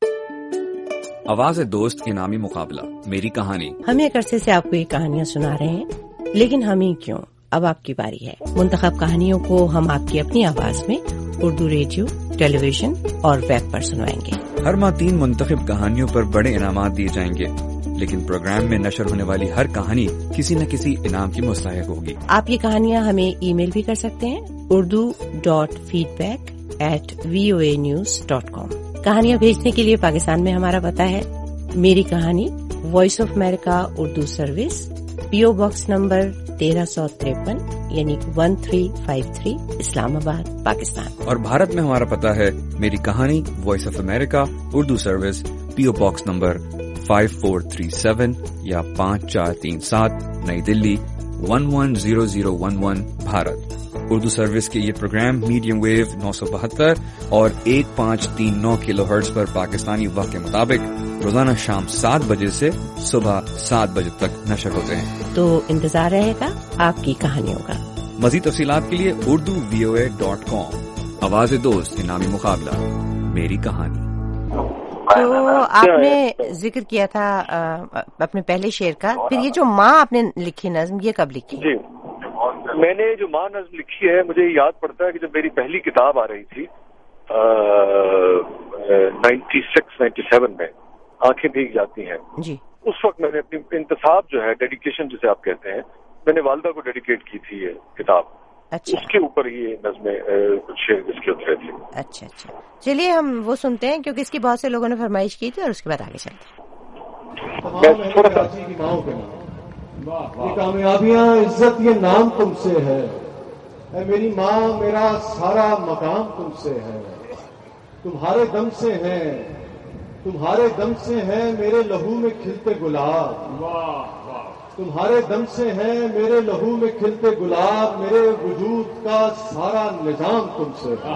آواز دوست انعامی مقابلہ میری کہانی. ہم ایک عرصے سے آپ کو یہ کہانیاں سنا رہے ہیں، لیکن ہم ہی کیوں، اب آپ کی باری ہے. منتخب کہانیوں کو ہم آپ کی اپنی آواز میں اردو ریڈیو، ٹیلی ویژن اور ویب پر سنوائیں گے. ہر ماہ 3 منتخب کہانیوں پر بڑے انعامات دیے جائیں گے، لیکن پروگرام میں نشر ہونے والی ہر کہانی کسی نہ کسی انعام کی مستحق ہوگی. آپ یہ کہانیاں ہمیں ای میل بھی کر سکتے ہیں urdu.feedback@voanews.com. کہانیاں بھیجنے کے لیے پاکستان میں ہمارا پتہ ہے میری کہانی، Voice of America Urdu service, PO box number 1353 یعنی 1353 اسلام آباد پاکستان. اور بھارت میں ہمارا پتہ ہے میری کہانی، Voice of America Urdu service, PO box number 5437 یا 5437 نئی دلی 110011 بھارت. اردو سروس کے یہ پروگرام میڈیم ویو 972 اور 1539 کلو ہرٹز پر پاکستانی وقت کے مطابق روزانہ شام 7 بجے سے صبح 7 بجے تک نشر ہوتے ہیں. تو انتظار رہے گا آپ کی کہانیوں کا. مزید تفصیلات کے لیے urduvoa.com. آواز دوست انعامی مقابلہ میری کہانی. تو آپ نے ذکر کیا تھا اپنے پہلے شعر کا، پھر یہ جو ماں آپ نے لکھی نظم، یہ کب لکھی؟ جی میں نے جو ماں نظم لکھی ہے، مجھے یاد پڑتا ہے کہ جب میری پہلی کتاب آ رہی تھی 96-97 میں، آنکھیں بھیگ جاتی ہیں جی، اس وقت میں نے اپنی انتصاب جو ہے، ڈیڈیکیشن جسے آپ کہتے ہیں، میں نے والدہ کو ڈیڈیکیٹ کی تھی یہ کتاب. اچھا، اس کے اوپر یہ نظمیں کچھ شعر اس کے اترے تھے. اچھا اچھا، چلیے ہم وہ سنتے ہیں کیونکہ اس کی بہت سے لوگوں نے فرمائش کی تھی، اور اس کے بعد آگے چلتے ہیں. یہ کامیابیاں عزت یہ نام تم سے ہے، اے میری ماں میرا سارا مقام تم سے ہے. تمہارے دم سے ہیں، تمہارے دم سے ہیں میرے لہو میں کھلتے گلاب. تمہارے دم سے ہیں میرے لہو میں کھلتے گلاب. میرے وجود کا سارا نظام تم سے ہے.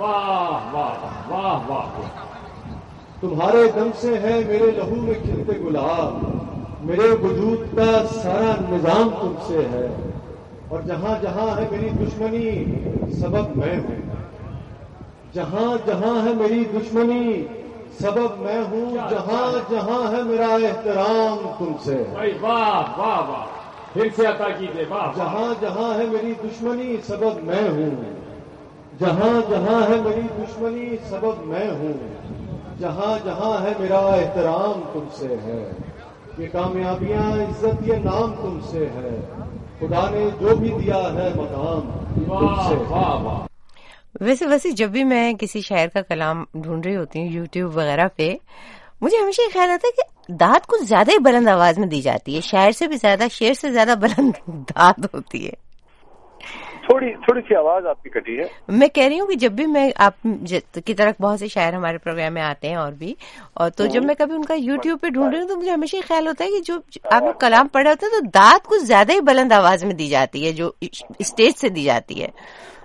تمہارے دم سے ہیں میرے لہو میں کھلتے گلاب. میرے وجود کا سارا نظام تم سے ہے. اور جہاں جہاں ہے میری دشمنی سبب میں ہوں. جہاں جہاں ہے میری دشمنی سبب میں ہوں. جہاں جہاں ہے میرا احترام تم سے ہے. واہ واہ واہ، پھر سے عطا کیجیے. جہاں جہاں ہے میری دشمنی سبب میں ہوں. جہاں جہاں ہے میری دشمنی سبب میں ہوں. جہاں جہاں ہے میرا احترام تم سے ہے. یہ کامیابیاں عزت یہ نام تم سے ہے. خدا نے جو بھی دیا ہے مقام تم سے ہے. ویسے جب بھی میں کسی شاعر کا کلام ڈھونڈ رہی ہوتی ہوں یوٹیوب وغیرہ پہ، مجھے ہمیشہ یہ خیال آتا ہے کہ داد کچھ زیادہ ہی بلند آواز میں دی جاتی ہے، شاعر سے بھی زیادہ، شعر سے زیادہ بلند داد ہوتی ہے. تھوڑی سی آواز آپ کی کٹی ہے. میں کہہ رہی ہوں کہ جب بھی میں آپ کی طرح بہت سے شاعر ہمارے پروگرام میں آتے ہیں اور بھی، اور تو جب میں کبھی ان کا یوٹیوب پہ ڈھونڈ رہی ہوں تو مجھے ہمیشہ یہ خیال ہوتا ہے کہ جو آپ لوگ کلام پڑھ رہے ہوتے ہیں تو داد کچھ زیادہ ہی بلند آواز میں دی جاتی ہے جو اسٹیج سے دی جاتی ہے.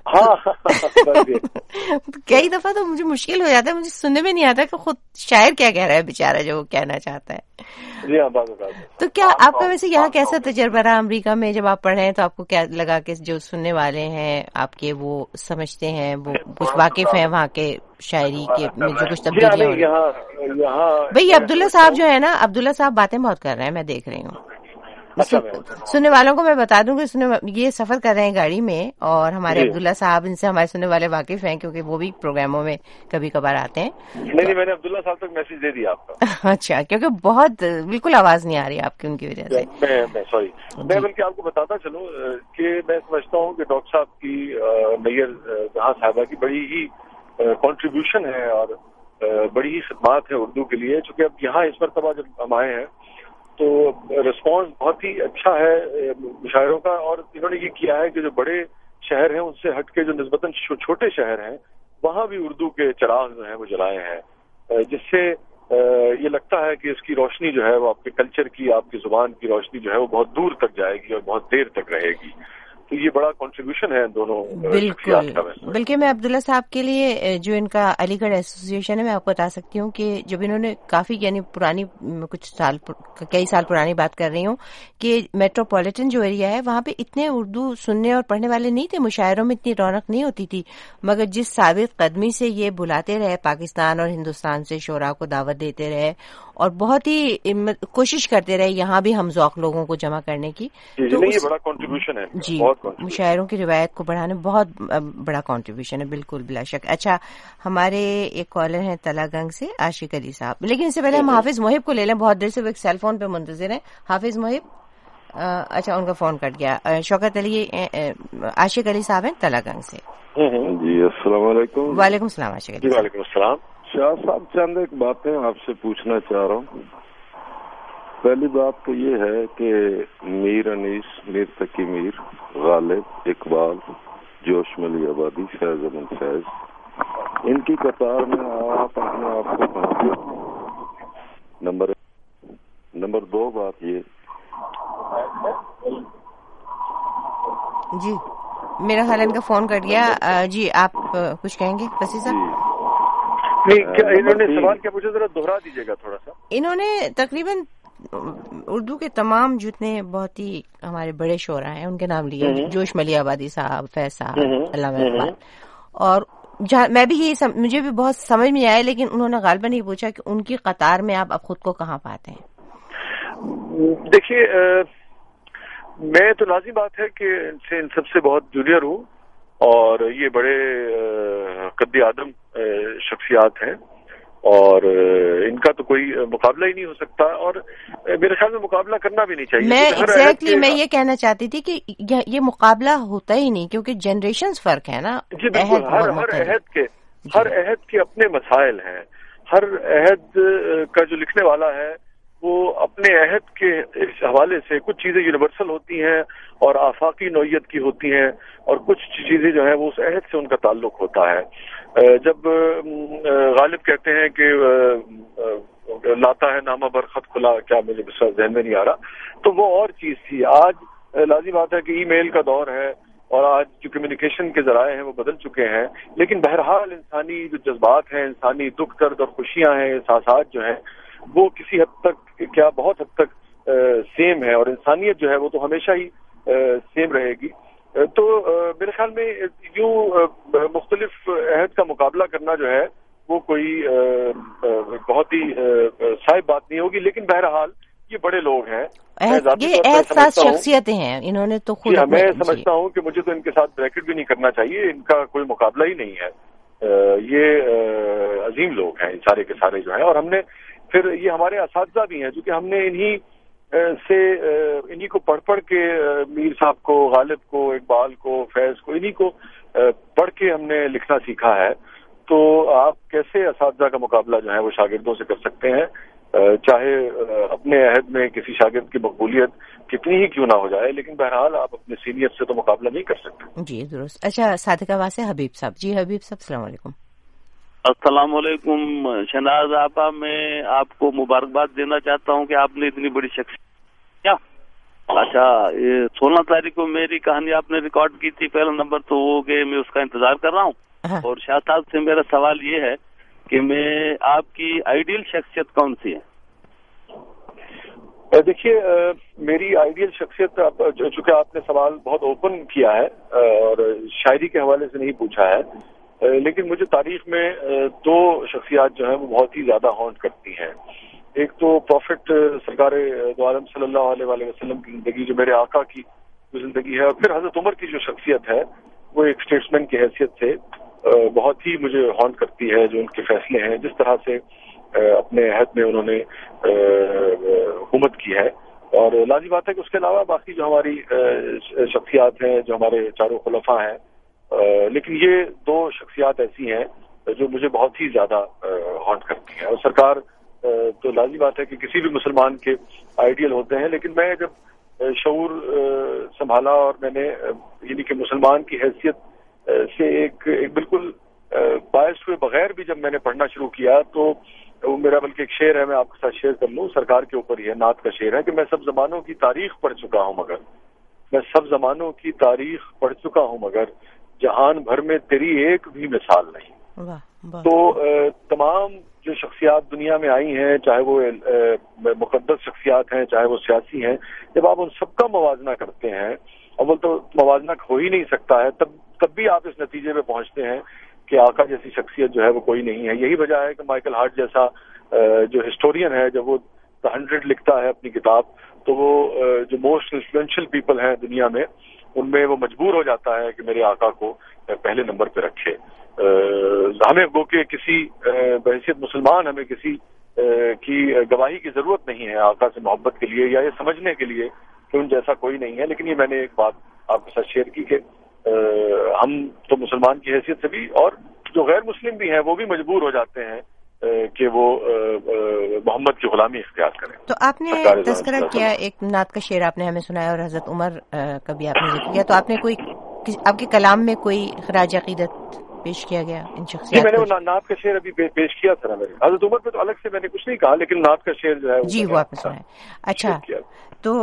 کئی دفعہ تو مجھے مشکل ہو جاتا ہے، مجھے سننے میں نہیں آتا کہ خود شاعر کیا کہہ رہا ہے بیچارہ جو وہ کہنا چاہتا ہے. تو کیا آپ کا ویسے یہاں کیسا تجربہ رہا امریکہ میں جب آپ پڑھے ہیں؟ تو آپ کو کیا لگا کہ جو سننے والے ہیں آپ کے وہ سمجھتے ہیں، وہ کچھ واقف ہیں وہاں کے شاعری کے میں جو کچھ تبدیلیاں ہو رہی ہیں؟ بھئی عبداللہ صاحب جو ہے نا، عبداللہ صاحب باتیں بہت کر رہے ہیں، میں دیکھ رہی ہوں. سننے والوں کو میں بتا دوں کہ یہ سفر کر رہے ہیں گاڑی میں، اور ہمارے عبداللہ صاحب ان سے ہمارے سننے والے واقف ہیں کیونکہ وہ بھی پروگراموں میں کبھی کبھار آتے ہیں. نہیں، میں نے عبداللہ صاحب تک میسج دے دیا آپ کا. اچھا، کیونکہ بہت بالکل آواز نہیں آ رہی آپ کی ان کی وجہ سے. میں بلکہ آپ کو بتاتا چلوں کہ میں سمجھتا ہوں کہ ڈاکٹر صاحب کی نیر جہاں صاحبہ کی بڑی ہی کنٹریبیوشن ہے اور بڑی ہی خدمات ہے اردو کے لیے. چونکہ اب یہاں اس مرتبہ جب ہم آئے ہیں تو رسپانس بہت ہی اچھا ہے مشاعروں کا، اور انہوں نے یہ کیا ہے کہ جو بڑے شہر ہیں ان سے ہٹ کے جو نسبتاً چھوٹے شہر ہیں وہاں بھی اردو کے چراغ جو ہیں وہ جلائے ہیں، جس سے یہ لگتا ہے کہ اس کی روشنی جو ہے وہ آپ کے کلچر کی، آپ کی زبان کی روشنی جو ہے وہ بہت دور تک جائے گی اور بہت دیر تک رہے گی. تو یہ بڑا کنٹریبیوشن ہے دونوں شخصیات کا. بلکہ میں عبداللہ صاحب کے لیے جو ان کا علی گڑھ ایسوسیشن ہے، میں آپ کو بتا سکتی ہوں کہ جب انہوں نے کافی یعنی پرانی کئی سال پرانی بات کر رہی ہوں کہ میٹروپولیٹن جو ایریا ہے وہاں پہ اتنے اردو سننے اور پڑھنے والے نہیں تھے، مشاعروں میں اتنی رونق نہیں ہوتی تھی، مگر جس ثابت قدمی سے یہ بلاتے رہے پاکستان اور ہندوستان سے شعراء کو دعوت دیتے رہے اور بہت ہی کوشش کرتے رہے یہاں بھی ہم ذوق لوگوں کو جمع کرنے کی. تو یہ بڑا کنٹریبیوشن ہے. جی، مشاعروں کی روایت کو بڑھانے بہت بڑا کنٹریبیوشن ہے، بالکل بلا شک. اچھا، ہمارے ایک کالر ہیں تلا گنگ سے عاشق علی صاحب، لیکن اس سے پہلے ہم حافظ محب کو لے لیں، بہت دیر سے وہ ایک سیل فون پہ منتظر ہیں. حافظ محب، اچھا ان کا فون کٹ گیا. شوکت علی عاشق علی صاحب ہیں تلا گنگ سے. جی السلام علیکم. وعلیکم السلام عاشق علی. وعلیکم السلام. شاہ صاحب چند ایک باتیں آپ سے پوچھنا چاہ رہا ہوں. پہلی بات تو یہ ہے کہ میر انیس، میر تقی میر، غالب، اقبال، جوش ملی آبادی، فیض امن فیض، ان کی قطار میں آپ اپنے آپ کو کہاں؟ نمبر 2 بات یہ. جی میرا خیال ان کا فون کٹ گیا. جی آپ کچھ کہیں گے وسیع صاحب؟ انہوں نے سوال کیا پوچھا، ذرا دوہرا دیجیے گا تھوڑا سا. انہوں نے تقریباً اردو کے تمام جتنے بہت ہی ہمارے بڑے شعراء ہیں ان کے نام لیے، جوش ملی آبادی صاحب، فیض صاحب، علامہ اقبال، اور میں بھی یہی مجھے بھی بہت سمجھ میں آیا، لیکن انہوں نے غالباً یہ پوچھا کہ ان کی قطار میں آپ اب خود کو کہاں پاتے ہیں؟ دیکھیے میں تو لازم بات ہے کہ ان سب سے بہت جونیئر ہوں اور یہ بڑے قد آدم شخصیات ہیں اور ان کا تو کوئی مقابلہ ہی نہیں ہو سکتا، اور میرے خیال میں مقابلہ کرنا بھی نہیں چاہیے. میں یہ کہنا چاہتی تھی کہ یہ مقابلہ ہوتا ہی نہیں کیونکہ جنریشنز فرق ہے نا. جی بالکل، ہر عہد کے اپنے مسائل ہیں. ہر عہد کا جو لکھنے والا ہے وہ اپنے عہد کے حوالے سے کچھ چیزیں یونیورسل ہوتی ہیں اور آفاقی نوعیت کی ہوتی ہیں، اور کچھ چیزیں جو ہیں وہ اس عہد سے ان کا تعلق ہوتا ہے. جب غالب کہتے ہیں کہ لاتا ہے نامہ برخط کھلا، کیا مجھے ذہن میں نہیں آ رہا، تو وہ اور چیز تھی. آج لازمی بات ہے کہ ای میل کا دور ہے اور آج جو کمیونیکیشن کے ذرائع ہیں وہ بدل چکے ہیں، لیکن بہرحال انسانی جو جذبات ہیں، انسانی دکھ درد اور خوشیاں ہیں، احساسات جو ہیں وہ کسی حد تک کیا بہت حد تک سیم ہے، اور انسانیت جو ہے وہ تو ہمیشہ ہی سیم رہے گی. تو میرے خیال میں یوں مختلف عہد کا مقابلہ کرنا جو ہے وہ کوئی بہت ہی صعب بات نہیں ہوگی، لیکن بہرحال یہ بڑے لوگ ہیں، یہ شخصیتیں ہیں، انہوں نے تو خود میں سمجھتا ہوں کہ مجھے تو ان کے ساتھ بریکٹ بھی نہیں کرنا چاہیے، ان کا کوئی مقابلہ ہی نہیں ہے. یہ عظیم لوگ ہیں سارے کے سارے جو ہیں، اور ہم نے پھر یہ ہمارے اساتذہ بھی ہیں جو کہ ہم نے انہی کو پڑھ کے میر صاحب کو، غالب کو، اقبال کو، فیض کو، انہی کو پڑھ کے ہم نے لکھنا سیکھا ہے. تو آپ کیسے اساتذہ کا مقابلہ جو ہے وہ شاگردوں سے کر سکتے ہیں، چاہے اپنے عہد میں کسی شاگرد کی مقبولیت کتنی ہی کیوں نہ ہو جائے، لیکن بہرحال آپ اپنے سینئر سے تو مقابلہ نہیں کر سکتے. جی درست. اچھا صادقہ واسطے حبیب صاحب. جی حبیب صاحب السلام علیکم. السلام علیکم شہناز آپا، میں آپ کو مبارکباد دینا چاہتا ہوں کہ آپ نے اتنی بڑی شخصیت. اچھا 16 تاریخ کو میری کہانی آپ نے ریکارڈ کی تھی، پہلا نمبر تو وہ کہ میں اس کا انتظار کر رہا ہوں. اور شاہ صاحب سے میرا سوال یہ ہے کہ میں آپ کی آئیڈیل شخصیت کون سی ہے؟ دیکھیے میری آئیڈیل شخصیت، چونکہ آپ نے سوال بہت اوپن کیا ہے اور شاعری کے حوالے سے نہیں پوچھا ہے، لیکن مجھے تاریخ میں 2 شخصیات جو ہیں وہ بہت ہی زیادہ ہانٹ کرتی ہیں. ایک تو پروفٹ سرکار دو عالم صلی اللہ علیہ وآلہ وسلم کی زندگی، جو میرے آقا کی زندگی ہے، اور پھر حضرت عمر کی جو شخصیت ہے وہ ایک اسٹیٹسمین کی حیثیت سے بہت ہی مجھے ہانٹ کرتی ہے. جو ان کے فیصلے ہیں، جس طرح سے اپنے عہد میں انہوں نے حکومت کی ہے، اور لازمی بات ہے کہ اس کے علاوہ باقی جو ہماری شخصیات ہیں، جو ہمارے چاروں خلفاء ہیں، لیکن یہ 2 شخصیات ایسی ہیں جو مجھے بہت ہی زیادہ ہانٹ کرتی ہیں. اور سرکار تو لازمی بات ہے کہ کسی بھی مسلمان کے آئیڈیل ہوتے ہیں، لیکن میں جب شعور سنبھالا اور میں نے یعنی کہ مسلمان کی حیثیت سے ایک بالکل باعث ہوئے بغیر بھی جب میں نے پڑھنا شروع کیا، تو وہ میرا بلکہ ایک شعر ہے، میں آپ کے ساتھ شیئر کر لوں، سرکار کے اوپر ہی ہے، نعت کا شعر ہے کہ میں سب زمانوں کی تاریخ پڑھ چکا ہوں مگر، میں سب زمانوں کی تاریخ پڑھ چکا ہوں مگر جہان بھر میں تیری ایک بھی مثال نہیں۔ تو تمام جو شخصیات دنیا میں آئی ہیں، چاہے وہ مقدس شخصیات ہیں، چاہے وہ سیاسی ہیں، جب آپ ان سب کا موازنہ کرتے ہیں، اول تو موازنہ ہو ہی نہیں سکتا ہے، تب بھی آپ اس نتیجے پہ پہنچتے ہیں کہ آقا جیسی شخصیت جو ہے وہ کوئی نہیں ہے۔ یہی وجہ ہے کہ مائیکل ہارٹ جیسا جو ہسٹورین ہے، جب وہ The 100 لکھتا ہے اپنی کتاب، تو وہ جو موسٹ انفلوئنشل پیپل ہیں دنیا میں، ان میں وہ مجبور ہو جاتا ہے کہ میرے آقا کو پہلے نمبر پہ رکھے۔ ہمیں گو کہ کسی بحیثیت مسلمان ہمیں کسی کی گواہی کی ضرورت نہیں ہے آقا سے محبت کے لیے، یا یہ سمجھنے کے لیے کہ ان جیسا کوئی نہیں ہے، لیکن یہ میں نے ایک بات آپ کے ساتھ شیئر کی کہ ہم تو مسلمان کی حیثیت سے بھی، اور جو غیر مسلم بھی ہیں وہ بھی مجبور ہو جاتے ہیں کہ وہ محمد کی غلامی اختیار کریں۔ تو آپ نے تذکرہ کیا، ایک نعت کا شعر آپ نے ہمیں سنایا اور حضرت عمر کا بھی آپ نے ذکر کیا، تو آپ نے کوئی آپ کے کلام میں کوئی خراج عقیدت پیش کیا گیا ان شخصیات؟ میں نے وہ نعت کا شعر ابھی پیش کیا تھا نا، میرے حضرت عمر پہ تو الگ سے میں نے کچھ نہیں کہا، لیکن نعت کا شعر جو ہے جی وہ آپ نے سنایا۔ اچھا، تو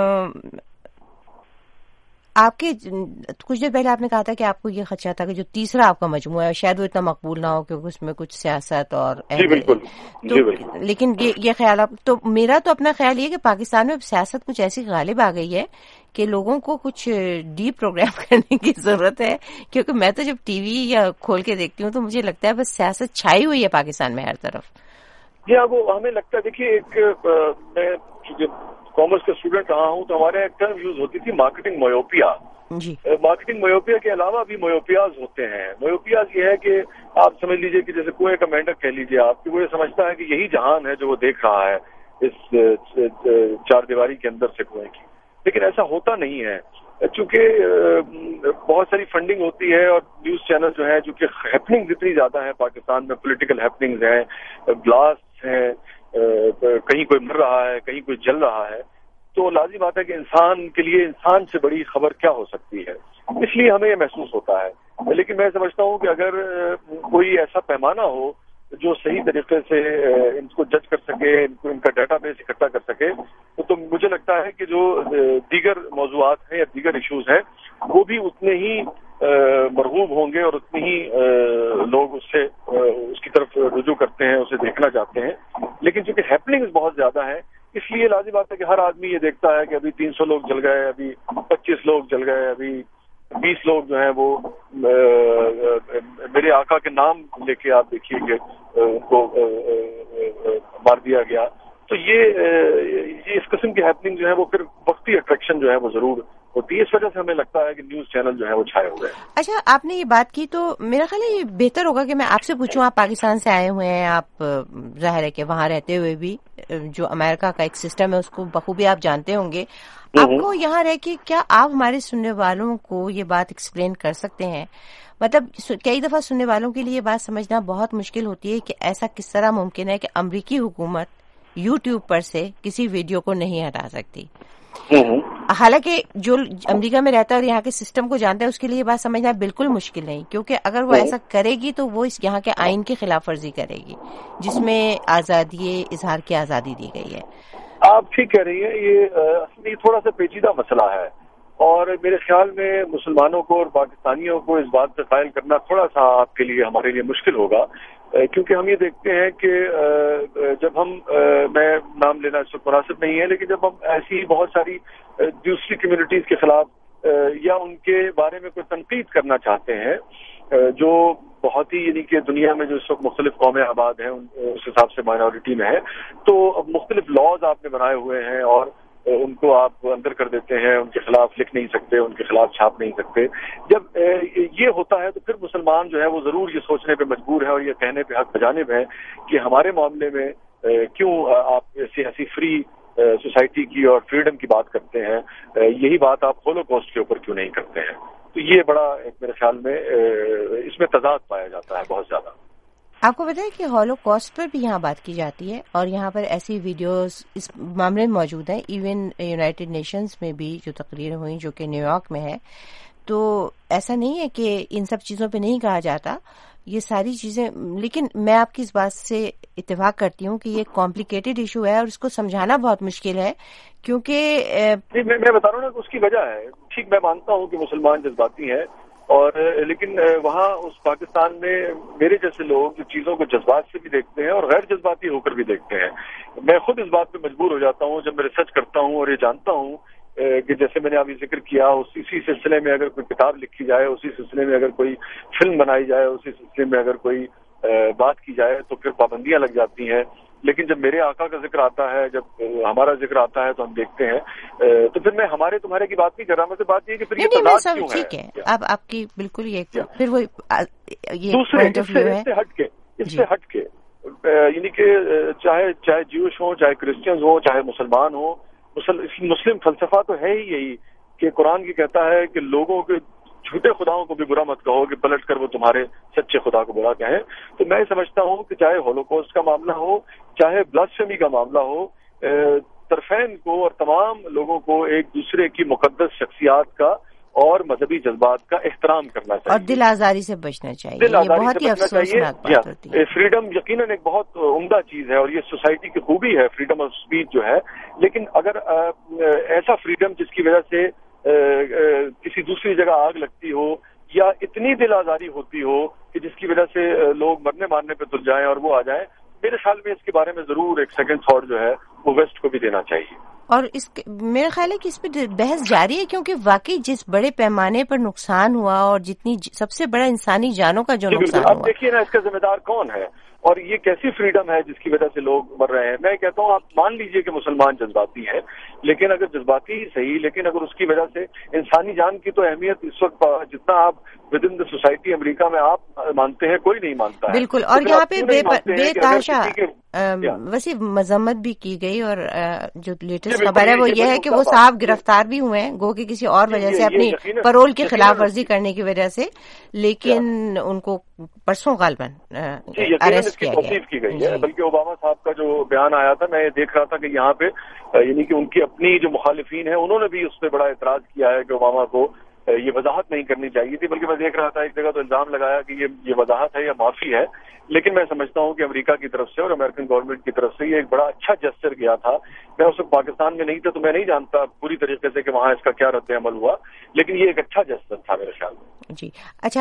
آپ کے کچھ دیر پہلے آپ نے کہا تھا کہ آپ کو یہ خدشہ تھا کہ جو تیسرا آپ کا مجموعہ ہے شاید وہ اتنا مقبول نہ ہو کیونکہ اس میں کچھ سیاست اور جی بالکل، لیکن یہ خیال آپ تو میرا تو اپنا خیال یہ کہ پاکستان میں سیاست کچھ ایسی غالب آ گئی ہے کہ لوگوں کو کچھ ڈیپ پروگرام کرنے کی ضرورت ہے، کیونکہ میں تو جب ٹی وی یا کھول کے دیکھتی ہوں تو مجھے لگتا ہے بس سیاست چھائی ہوئی ہے پاکستان میں ہر طرف۔ جی ہاں، وہ ہمیں لگتا ہے، دیکھیے ایک میں جب کامرس کا اسٹوڈنٹ رہا ہوں تو ہمارے ایک ٹرم یوز ہوتی تھی مارکیٹنگ میوپیا۔ جی، مارکیٹنگ میوپیا کے علاوہ بھی میوپیاز ہوتے ہیں۔ میوپیاز یہ ہے کہ آپ سمجھ لیجئے کہ جیسے کنویں کا مینڈک کہہ لیجئے آپ، کہ وہ یہ سمجھتا ہے کہ یہی جہان ہے جو وہ دیکھ رہا ہے اس چار دیواری کے اندر سے کنویں کی، لیکن ایسا ہوتا نہیں ہے، چونکہ بہت ساری فنڈنگ ہوتی ہے اور نیوز چینل جو ہیں، چونکہ ہیپننگ اتنی زیادہ ہے پاکستان میں، پولیٹیکل ہیپننگز ہیں، بلاسٹ ہیں، کہیں کوئی مر رہا ہے، کہیں کوئی جل رہا ہے، تو لازمی بات ہے کہ انسان کے لیے انسان سے بڑی خبر کیا ہو سکتی ہے، اس لیے ہمیں یہ محسوس ہوتا ہے۔ لیکن میں سمجھتا ہوں کہ اگر کوئی ایسا پیمانہ ہو جو صحیح طریقے سے ان کو جج کر سکے، ان کا ڈیٹا بیس اکٹھا کر سکے، تو مجھے لگتا ہے کہ جو دیگر موضوعات ہیں یا دیگر ایشوز ہیں وہ بھی اتنے ہی مرغوب ہوں گے اور اتنی ہی لوگ اس کی طرف رجوع کرتے ہیں، اسے دیکھنا چاہتے ہیں۔ لیکن چونکہ ہیپننگز بہت زیادہ ہیں، اس لیے لازم بات ہے کہ ہر آدمی یہ دیکھتا ہے کہ ابھی 300 لوگ جل گئے، ابھی 25 لوگ جل گئے، ابھی 20 لوگ جو ہیں وہ میرے آقا کے نام لے کے آپ دیکھیے کہ ان کو مار دیا گیا۔ تو یہ اس قسم کی ہیپننگ جو ہے وہ پھر وقتی اٹریکشن جو ہے وہ ضرور ہوتی ہے، اس وجہ سے ہمیں لگتا ہے کہ نیوز چینل جو ہے وہ چھائے ہوئے ہیں۔ اچھا، آپ نے یہ بات کی تو میرا خیال ہے یہ بہتر ہوگا کہ میں آپ سے پوچھوں، آپ پاکستان سے آئے ہوئے ہیں، آپ ظاہر ہے کہ وہاں رہتے ہوئے بھی جو امریکہ کا ایک سسٹم ہے اس کو بخوبی آپ جانتے ہوں گے، آپ کو یہاں رہ کے کیا آپ ہمارے سننے والوں کو یہ بات ایکسپلین کر سکتے ہیں؟ مطلب کئی دفعہ سننے والوں کے لیے یہ بات سمجھنا بہت مشکل ہوتی ہے کہ ایسا کس طرح ممکن ہے کہ امریکی حکومت یوٹیوب پر سے کسی ویڈیو کو نہیں ہٹا سکتی، حالانکہ جو امریکہ میں رہتا ہے اور یہاں کے سسٹم کو جانتا ہے اس کے لیے یہ بات سمجھنا بالکل مشکل نہیں، کیونکہ اگر وہ ایسا کرے گی تو وہ اس یہاں کے آئین کی خلاف ورزی کرے گی جس میں آزادی اظہار کی آزادی دی گئی ہے۔ آپ ٹھیک کہہ رہی ہیں، یہ تھوڑا سا پیچیدہ مسئلہ ہے، اور میرے خیال میں مسلمانوں کو اور پاکستانیوں کو اس بات سے قائل کرنا تھوڑا سا آپ کے لیے ہمارے لیے مشکل ہوگا، کیونکہ ہم یہ دیکھتے ہیں کہ جب ہم میں نام لینا اس وقت مناسب نہیں ہے، لیکن جب ہم ایسی بہت ساری دوسری کمیونٹیز کے خلاف یا ان کے بارے میں کوئی تنقید کرنا چاہتے ہیں جو بہت ہی یعنی کہ دنیا میں جو اس وقت مختلف قومیں آباد ہیں اس حساب سے مائنورٹی میں ہے، تو مختلف لاز آپ نے بنائے ہوئے ہیں اور ان کو آپ اندر کر دیتے ہیں، ان کے خلاف لکھ نہیں سکتے، ان کے خلاف چھاپ نہیں سکتے۔ جب یہ ہوتا ہے تو پھر مسلمان جو ہے وہ ضرور یہ سوچنے پہ مجبور ہے اور یہ کہنے پہ حق بجانب ہے کہ ہمارے معاملے میں کیوں آپ سیاسی فری سوسائٹی کی اور فریڈم کی بات کرتے ہیں، یہی بات آپ ہولوکاسٹ کے اوپر کیوں نہیں کرتے ہیں؟ تو یہ بڑا میرے خیال میں اس میں تضاد پایا جاتا ہے بہت زیادہ۔ آپ کو پتا ہے کہ ہولوکاسٹ پر بھی یہاں بات کی جاتی ہے اور یہاں پر ایسی ویڈیوز اس معاملے میں موجود ہیں، ایون یونائٹڈ نیشنز میں بھی جو تقریر ہوئی جو کہ نیو یارک میں ہے، تو ایسا نہیں ہے کہ ان سب چیزوں پہ نہیں کہا جاتا، یہ ساری چیزیں. لیکن میں آپ کی اس بات سے اتفاق کرتی ہوں کہ یہ کمپلیکیٹڈ ایشو ہے اور اس کو سمجھانا بہت مشکل ہے کیونکہ میں بتا رہا ہوں نا کہ اس کی وجہ ہے. ٹھیک میں مانتا ہوں کہ مسلمان جذباتی ہیں اور لیکن وہاں اس پاکستان میں میرے جیسے لوگ جو چیزوں کو جذبات سے بھی دیکھتے ہیں اور غیر جذباتی ہو کر بھی دیکھتے ہیں. میں خود اس بات پہ مجبور ہو جاتا ہوں جب میں ریسرچ کرتا ہوں اور یہ جانتا ہوں کہ جیسے میں نے ابھی ذکر کیا اسی سلسلے میں اگر کوئی کتاب لکھی جائے, اسی سلسلے میں اگر کوئی فلم بنائی جائے, اسی سلسلے میں اگر کوئی بات کی جائے تو پھر پابندیاں لگ جاتی ہیں. لیکن جب میرے آقا کا ذکر آتا ہے, جب ہمارا ذکر آتا ہے تو ہم دیکھتے ہیں. تو پھر میں ہمارے تمہارے کی بات نہیں کر رہا, مجھے بات یہ کہ پھر یہ تضاد کیوں ہے. ٹھیک ہے, اب آپ کی بالکل یہ پھر وہ دوسرے اس سے ہٹ کے یعنی کہ چاہے جیوش ہوں, چاہے کرسچنز ہوں, چاہے مسلمان ہوں, مسلم فلسفہ تو ہے ہی یہی کہ قرآن کی کہتا ہے کہ لوگوں کے جھوٹے خداؤں کو بھی برا مت کہو کہ پلٹ کر وہ تمہارے سچے خدا کو برا کہیں. تو میں سمجھتا ہوں کہ چاہے ہولوکوسٹ کا معاملہ ہو, چاہے بلاسفیمی کا معاملہ ہو, طرفین کو اور تمام لوگوں کو ایک دوسرے کی مقدس شخصیات کا اور مذہبی جذبات کا احترام کرنا چاہیے اور دل آزاری سے بچنا چاہیے. یہ بہت ہی افسوسناک بات ہوتی ہے. فریڈم یقیناً ایک بہت عمدہ چیز ہے اور یہ سوسائٹی کی خوبی ہے, فریڈم آف اسپیچ جو ہے. لیکن اگر ایسا فریڈم جس کی وجہ سے کسی دوسری جگہ آگ لگتی ہو یا اتنی دل آزاری ہوتی ہو کہ جس کی وجہ سے لوگ مرنے مارنے پہ تل جائیں اور وہ آ جائیں, میرے خیال میں اس کے بارے میں ضرور ایک سیکنڈ تھاٹ جو ہے وہ ویسٹ کو بھی دینا چاہیے. اور میرا خیال ہے کہ اس پہ بحث جاری ہے کیونکہ واقعی جس بڑے پیمانے پر نقصان ہوا اور جتنی سب سے بڑا انسانی جانوں کا جو نقصان ہوا, اب دیکھیے نا اس کا ذمہ دار کون ہے اور یہ کیسی فریڈم ہے جس کی وجہ سے لوگ مر رہے ہیں. میں کہتا ہوں آپ مان لیجئے کہ مسلمان جذباتی ہیں, لیکن اگر جذباتی ہی صحیح, لیکن اگر اس کی وجہ سے انسانی جان کی تو اہمیت اس وقت جتنا آپ ود ان دا سوسائٹی امریکہ میں آپ مانتے ہیں کوئی نہیں مانتا ہے. بالکل. اور یہاں پہ بے تحاشا ویسے مذمت بھی کی گئی اور جو لیٹسٹ خبر ہے وہ یہ ہے کہ وہ صاحب گرفتار بھی ہوئے ہیں گو کہ کسی اور وجہ سے اپنی پرول کی خلاف ورزی کرنے کی وجہ سے, لیکن ان کو پرسوں غالباً ارسٹ توصیف کی گئی ہے. بلکہ اوباما صاحب کا جو بیان آیا تھا میں یہ دیکھ رہا تھا کہ یہاں پہ یعنی کہ ان کی اپنی جو مخالفین ہیں انہوں نے بھی اس پہ بڑا اعتراض کیا ہے کہ اوباما کو یہ وضاحت نہیں کرنی چاہیے تھی. بلکہ میں دیکھ رہا تھا ایک جگہ تو الزام لگایا کہ یہ وضاحت ہے یا معافی ہے. لیکن میں سمجھتا ہوں کہ امریکہ کی طرف سے اور امریکن گورنمنٹ کی طرف سے یہ ایک بڑا اچھا جسچر گیا تھا. میں اس وقت پاکستان میں نہیں تھا تو میں نہیں جانتا پوری طریقے سے کہ وہاں اس کا کیا رد عمل ہوا, لیکن یہ ایک اچھا جسچر تھا میرے خیال میں. جی اچھا,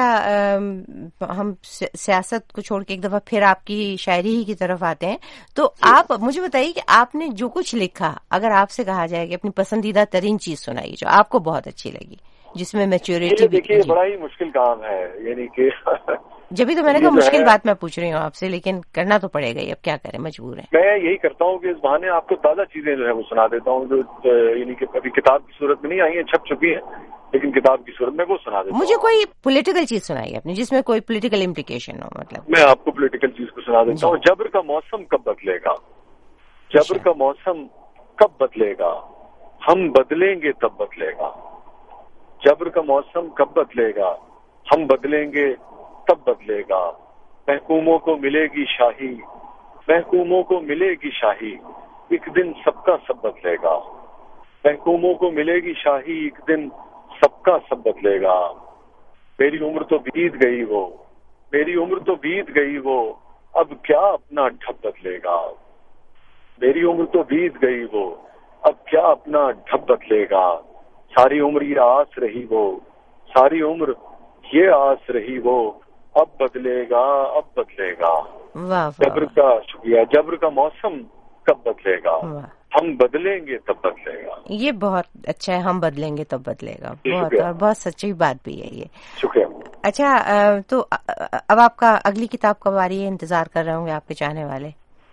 ہم سیاست کو چھوڑ کے ایک دفعہ پھر آپ کی شاعری ہی کی طرف آتے ہیں. تو آپ مجھے بتائیے کہ آپ نے جو کچھ لکھا, اگر آپ سے کہا جائے کہ اپنی پسندیدہ ترین چیز سنائیے جو آپ کو بہت اچھی لگی, جس میں میچورٹی بھی. دیکھیے بڑا ہی مشکل کام ہے, یعنی کہ جبھی تو میں نے کہا مشکل بات میں پوچھ رہی ہوں آپ سے, لیکن کرنا تو پڑے گا ہی, اب کیا کریں, مجبور ہے. میں یہی کرتا ہوں کہ اس بہانے آپ کو تازہ چیزیں جو ہے وہ سنا دیتا ہوں جو یعنی کہ ابھی کتاب کی صورت میں نہیں آئی ہیں, چھپ چکی ہیں, لیکن کتاب کی صورت میں وہ سنا دیتا ہوں. مجھے کوئی پولیٹیکل چیز سنائیے اپنی جس میں کوئی پولیٹیکل امپلیکیشن ہو. مطلب میں آپ کو پولیٹیکل چیز کو سنا دیتا ہوں. جبر کا موسم کب بدلے گا, جبر کا موسم کب بدلے گا, ہم بدلیں گے تب بدلے گا. جبر کا موسم کب بدلے گا, ہم بدلیں گے تب بدلے گا. محکوموں کو ملے گی شاہی, محکوموں کو ملے گی شاہی, ایک دن سب کا سب بدلے گا. محکوموں کو ملے گی شاہی, ایک دن سب کا سب بدلے گا. میری عمر تو بیت گئی وہ, میری عمر تو بیت گئی وہ, اب کیا اپنا ڈھب بدلے گا. میری عمر تو بیت گئی وہ, اب کیا اپنا ڈھب بدلے گا. ساری عمر یہ آس رہی وہ, ساری عمر یہ آس رہی وہ, اب بدلے گا اب بدلے گا. جبر کا شکریہ. جبر کا موسم کب بدلے گا, ہم بدلیں گے تب بدلے گا. یہ بہت اچھا ہے, ہم بدلیں گے تب بدلے گا. بہت اور بہت سچی بات بھی ہے یہ. شکریہ. اچھا, تو اب آپ کا اگلی کتاب کب آ رہی ہے, انتظار کر رہے ہوں گے آپ کے چاہنے والے.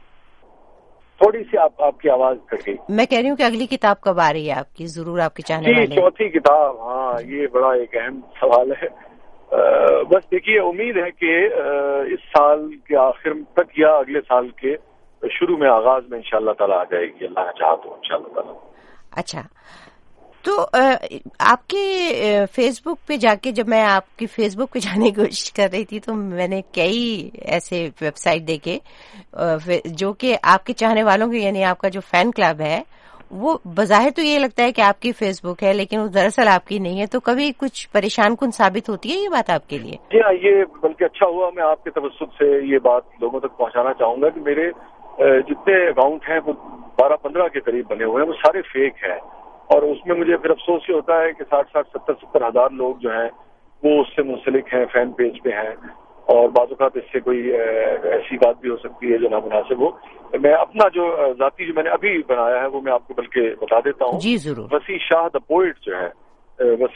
تھوڑی سی آپ کی آواز کٹ گئی. میں کہہ رہی ہوں کہ اگلی کتاب کب آ رہی ہے آپ کی, ضرور آپ کے چاہنے والے. چوتھی کتاب, ہاں یہ بڑا ایک اہم سوال ہے. بس دیکھیے امید ہے کہ اس سال کے آخر تک یا اگلے سال کے شروع میں آغاز میں انشاءاللہ تعالیٰ آ جائے گی, اللہ چاہا تو انشاءاللہ تعالیٰ. اچھا, تو آپ کے فیس بک پہ جا کے, جب میں آپ کی فیس بک پہ جانے کی کوشش کر رہی تھی تو میں نے کئی ایسے ویب سائٹ دیکھے جو کہ آپ کے چاہنے والوں کے, یعنی آپ کا جو فین کلب ہے وہ بظاہر تو یہ لگتا ہے کہ آپ کی فیس بک ہے لیکن وہ دراصل آپ کی نہیں ہے، تو کبھی کچھ پریشان کن ثابت ہوتی ہے یہ بات آپ کے لیے؟ جی ہاں، یہ بلکہ اچھا ہوا میں آپ کے توسط سے یہ بات لوگوں تک پہنچانا چاہوں گا کہ میرے جتنے اکاؤنٹ ہیں وہ 12-15 کے قریب بنے ہوئے ہیں، وہ سارے فیک ہیں، اور اس میں مجھے پھر افسوس یہ ہوتا ہے کہ 60-70 ہزار لوگ جو ہیں وہ اس سے منسلک ہیں، فین پیج پہ ہیں، اور بعض اوقات اس سے کوئی ایسی بات بھی ہو سکتی ہے جو نامناسب ہو۔ میں اپنا جو ذاتی جو میں نے ابھی بنایا ہے وہ میں آپ کو بلکہ بتا دیتا ہوں۔ جی ضرور۔ وسیع شاہ دا پوئٹ جو ہے، وسیع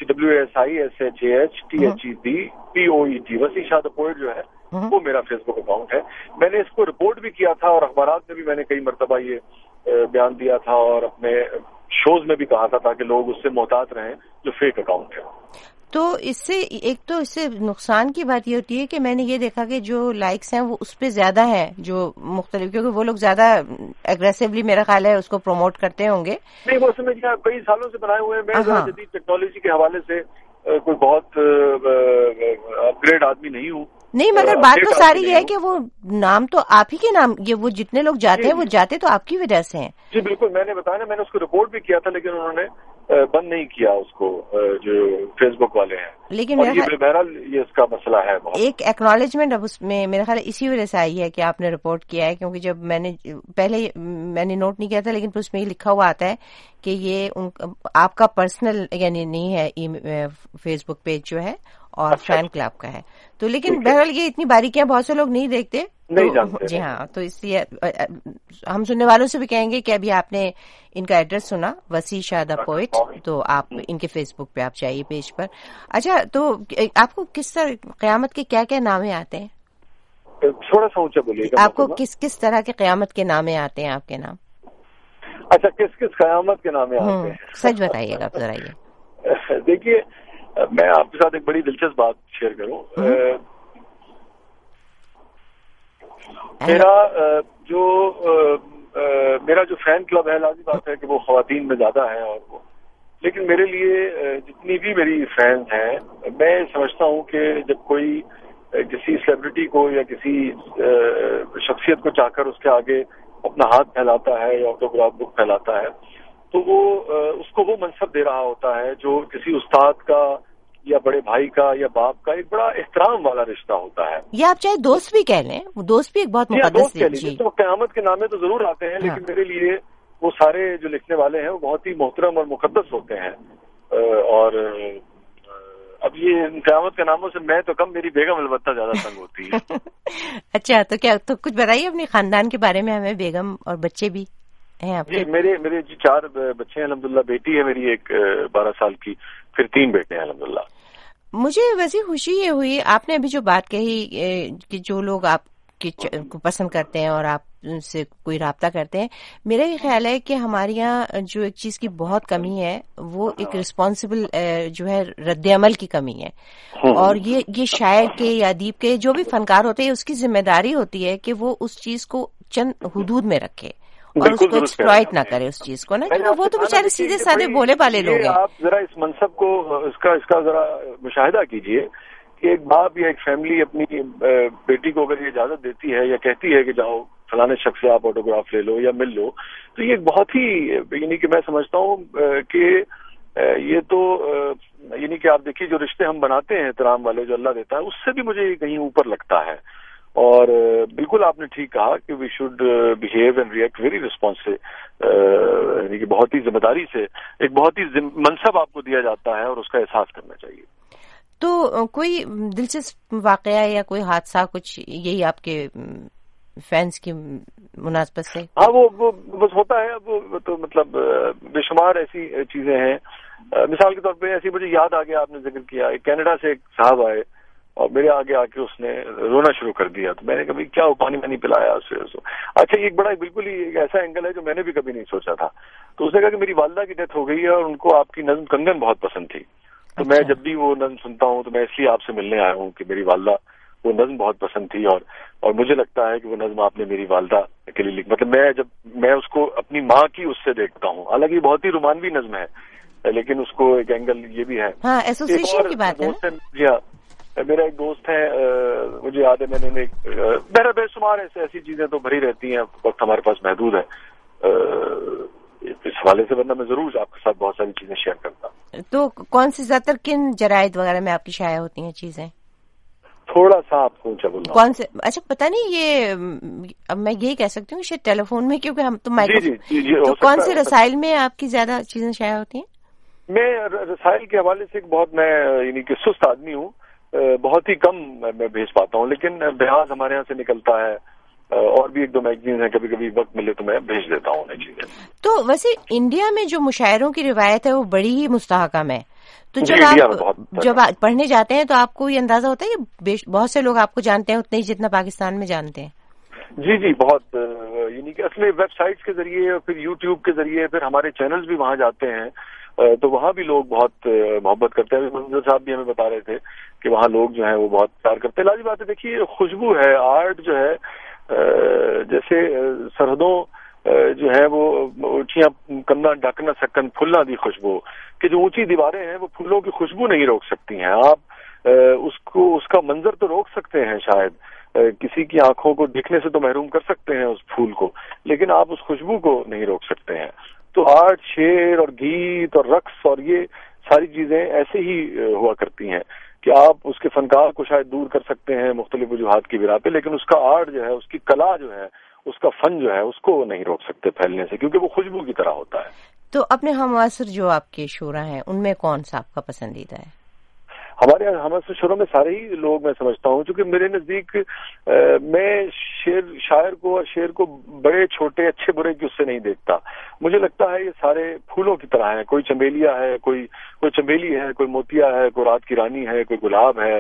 WSISHAHTHEPOET، وسیع شاہ دا پوئٹ جو ہے وہ میرا فیس بک اکاؤنٹ ہے۔ میں نے اس کو رپورٹ بھی کیا تھا اور اخبارات میں بھی میں نے کئی مرتبہ یہ بیان دیا تھا اور اپنے شوز میں بھی کہا تھا تاکہ لوگ اس سے محتاط رہیں جو فیک اکاؤنٹ ہے۔ تو اس سے نقصان کی بات یہ ہوتی ہے کہ میں نے یہ دیکھا کہ جو لائکس ہیں وہ اس پہ زیادہ ہیں جو مختلف، کیونکہ وہ لوگ زیادہ اگریسولی میرا خیال ہے اس کو پروموٹ کرتے ہوں گے۔ نہیں، وہ سمجھ گیا، کئی سالوں سے بنائے ہوئے ہیں۔ میں جدید ٹیکنالوجی کے حوالے سے کوئی بہت اپ گریڈ آدمی نہیں ہوں۔ نہیں، مگر بات تو ساری یہ ہے کہ وہ نام تو آپ ہی کے نام، یہ وہ جتنے لوگ جاتے ہیں وہ جاتے تو آپ کی وجہ سے ہیں۔ جی بالکل، میں نے بتایا نا، میں نے اس کو رپورٹ بھی کیا تھا لیکن انہوں نے بند نہیں کیا اس کو، جو فیس بک والے ہیں۔ لیکن بہرحال یہ اس کا مسئلہ ہے بہت۔ ایک ایکنالجمنٹ اب اس میں میرا خیال اسی وجہ سے آئی ہے کہ آپ نے رپورٹ کیا ہے، کیونکہ جب میں نے پہلے میں نے نوٹ نہیں کیا تھا لیکن اس میں یہ لکھا ہوا آتا ہے کہ یہ آپ کا پرسنل یعنی نہیں ہے فیس بک پیج جو ہے اور فین کلب کا ہے، تو لیکن بہرحال یہ اتنی باریکیاں بہت سے لوگ نہیں دیکھتے، نہیں جانتے۔ جی ہاں، تو اس لیے ہم سننے والوں سے بھی کہیں گے کہ ابھی آپ نے ان کا ایڈریس سنا، وسیع شاہ دا پوئٹ، تو آپ ان کے فیس بک پہ آپ جائیے پیج پر۔ اچھا، تو آپ کو کس طرح قیامت کے کیا کیا نامے آتے ہیں؟ تھوڑا سا اونچا بولیے گا۔ آپ کو کس طرح کے قیامت کے نامے آتے ہیں آپ کے نام؟ اچھا، کس قیامت کے نامے آتے ہیں؟ سچ بتائیے گا ذرا۔ یہ دیکھیے، میں آپ کے ساتھ ایک بڑی دلچسپ بات شیئر کروں۔ میرا جو فین کلب ہے، لازمی بات ہے کہ وہ خواتین میں زیادہ ہے، اور وہ لیکن میرے لیے جتنی بھی میری فینز ہیں، میں سمجھتا ہوں کہ جب کوئی کسی سیلیبریٹی کو یا کسی شخصیت کو چاہ کر اس کے آگے اپنا ہاتھ پھیلاتا ہے یا آٹوگراف بک پھیلاتا ہے تو وہ اس کو وہ منصب دے رہا ہوتا ہے جو کسی استاد کا یا بڑے بھائی کا یا باپ کا ایک بڑا احترام والا رشتہ ہوتا ہے۔ یا آپ چاہے دوست بھی کہہ لیں، وہ دوست بھی ایک بہت مقدس چیز ہے۔ تو قیامت کے نامے تو ضرور آتے ہیں، لیکن میرے لیے وہ سارے جو لکھنے والے ہیں وہ بہت ہی محترم اور مقدس ہوتے ہیں۔ اور اب یہ قیامت کے ناموں سے میں تو کم، میری بیگم البتہ زیادہ تنگ ہوتی ہے۔ اچھا، تو کیا تو کچھ بتائیے اپنے خاندان کے بارے میں ہمیں، بیگم اور بچے بھی ہیں آپ کے؟ جی، میرے 4 بچے ہیں الحمدللہ، بیٹی ہے میری ایک 12 سال کی، پھر 3 بیٹے ہیں الحمدللہ۔ مجھے ویسے خوشی یہ ہوئی، آپ نے ابھی جو بات کہی کہ جو لوگ آپ کو پسند کرتے ہیں اور آپ سے کوئی رابطہ کرتے ہیں، میرا یہ خیال ہے کہ ہمارے یہاں جو ایک چیز کی بہت کمی ہے وہ ایک رسپانسبل جو ہے رد عمل کی کمی ہے، اور یہ شاعر کے یا ادیب کے جو بھی فنکار ہوتے ہیں اس کی ذمہ داری ہوتی ہے کہ وہ اس چیز کو چند حدود میں رکھے اور اس کو ایکسپلائٹ نہ کرے اس چیز کو، نا کہ وہ تو بیچارے سیدھے سادے بولے والے لوگ ہیں۔ آپ ذرا اس منصب کو اس کا ذرا مشاہدہ کیجئے کہ ایک باپ یا ایک فیملی اپنی بیٹی کو اگر یہ اجازت دیتی ہے یا کہتی ہے کہ جاؤ فلانے شخص سے آپ آٹوگراف لے لو یا مل لو، تو یہ بہت ہی، یعنی کہ میں سمجھتا ہوں کہ یہ تو یعنی کہ آپ دیکھیے جو رشتے ہم بناتے ہیں احترام والے جو اللہ دیتا ہے، اس سے بھی مجھے کہیں اوپر لگتا ہے۔ اور بالکل آپ نے ٹھیک کہا کہ we should behave and react very responsive, یعنی کہ بہت ہی ذمہ داری سے، ایک بہت ہی منصب آپ کو دیا جاتا ہے اور اس کا احساس کرنا چاہیے۔ تو کوئی دلچسپ واقعہ یا کوئی حادثہ کچھ یہی آپ کے فینس کی مناسبت سے؟ ہاں، وہ بس ہوتا ہے، وہ تو مطلب بے شمار ایسی چیزیں ہیں۔ مثال کے طور پہ ایسی مجھے یاد آ گیا، آپ نے ذکر کیا، کینیڈا سے ایک صاحب آئے اور میرے آگے آ کے اس نے رونا شروع کر دیا، تو میں نے کبھی کیا پانی میں نہیں پلایا اس سے۔ اچھا، یہ ایک بڑا بالکل ہی ایک ایسا اینگل ہے جو میں نے بھی کبھی نہیں سوچا تھا۔ تو اس نے کہا کہ میری والدہ کی ڈیتھ ہو گئی ہے اور ان کو آپ کی نظم کنگن بہت پسند تھی، تو میں جب بھی وہ نظم سنتا ہوں تو میں اس لیے آپ سے ملنے آیا ہوں کہ میری والدہ وہ نظم بہت پسند تھی، اور مجھے لگتا ہے کہ وہ نظم آپ نے میری والدہ کے لیے لکھی، مطلب میں اس کو اپنی ماں کی اس سے دیکھتا ہوں، حالانکہ یہ بہت ہی رومانوی نظم ہے لیکن اس کو ایک اینگل یہ بھی ہے۔ ہاں، ایسوسیشن کی بات ہے۔ جی ہاں، میرا ایک دوست ہے، مجھے یاد ہے میں نے بے شمار ایسی چیزیں تو بھری رہتی ہیں، وقت ہمارے پاس محدود ہے اس حوالے حوالے سے، ورنہ میں ضرور آپ کے ساتھ بہت ساری چیزیں شیئر کرتا ہوں. تو کون سے زیادہ تر کن جرائد وغیرہ میں آپ کی شائع ہوتی ہیں چیزیں؟ تھوڑا سا آپ کو اونچا بولنا. کون سے؟ اچھا پتہ نہیں، یہ اب میں یہی کہہ سکتی ہوں شاید ٹیلی فون میں، کیونکہ ہم تو تو کون سے رسائل میں آپ کی زیادہ چیزیں شائع ہوتی ہیں؟ میں رسائل کے حوالے سے بہت میں یعنی کہ سست آدمی ہوں، بہت ہی کم میں بھیج پاتا ہوں، لیکن بحاظ ہمارے یہاں سے نکلتا ہے، اور بھی 1-2 میگزین ہیں، کبھی کبھی وقت ملے تو میں بھیج دیتا ہوں انہیں چیزیں. تو ویسے انڈیا میں جو مشاعروں کی روایت ہے وہ بڑی ہی مستحکم ہے، تو جب آپ پڑھنے جاتے ہیں تو آپ کو یہ اندازہ ہوتا ہے کہ بہت سے لوگ آپ کو جانتے ہیں اتنے ہی جتنا پاکستان میں جانتے ہیں؟ جی بہت، یعنی کہ اصل ویب سائٹس کے ذریعے اور پھر یوٹیوب کے ذریعے پھر ہمارے چینلز بھی وہاں جاتے ہیں، تو وہاں بھی لوگ بہت محبت کرتے ہیں. منظر صاحب بھی ہمیں بتا رہے تھے کہ وہاں لوگ جو ہیں وہ بہت پیار کرتے ہیں. لازمی بات ہے، دیکھیے خوشبو ہے، آرٹ جو ہے، جیسے سرحدوں جو ہے وہ اونچیاں کنا ڈھک نہ سکن پھلاں دی خوشبو، کہ جو اونچی دیواریں ہیں وہ پھولوں کی خوشبو نہیں روک سکتی ہیں. آپ اس کا منظر تو روک سکتے ہیں، شاید کسی کی آنکھوں کو دیکھنے سے تو محروم کر سکتے ہیں اس پھول کو، لیکن آپ اس خوشبو کو نہیں روک سکتے ہیں. تو آرٹ، شعر اور گیت اور رقص اور یہ ساری چیزیں ایسے ہی ہوا کرتی ہیں کہ آپ اس کے فنکار کو شاید دور کر سکتے ہیں مختلف وجوہات کی بنا پہ، لیکن اس کا آرٹ جو ہے، اس کی کلا جو ہے، اس کا فن جو ہے، اس کو نہیں روک سکتے پھیلنے سے، کیونکہ وہ خوشبو کی طرح ہوتا ہے. تو اپنے ہم عصر جو آپ کے شعراء ہیں ان میں کون سا آپ کا پسندیدہ ہے؟ ہمارے ہم عصر شعراء میں سارے ہی لوگ میں سمجھتا ہوں، چونکہ میرے نزدیک میں شاعر کو اور شعر کو بڑے چھوٹے اچھے برے کی اس سے نہیں دیکھتا. مجھے لگتا ہے یہ سارے پھولوں کی طرح ہیں، کوئی چمیلیا ہے، کوئی چمیلی ہے، کوئی موتیا ہے، کوئی رات کی رانی ہے، کوئی گلاب ہے.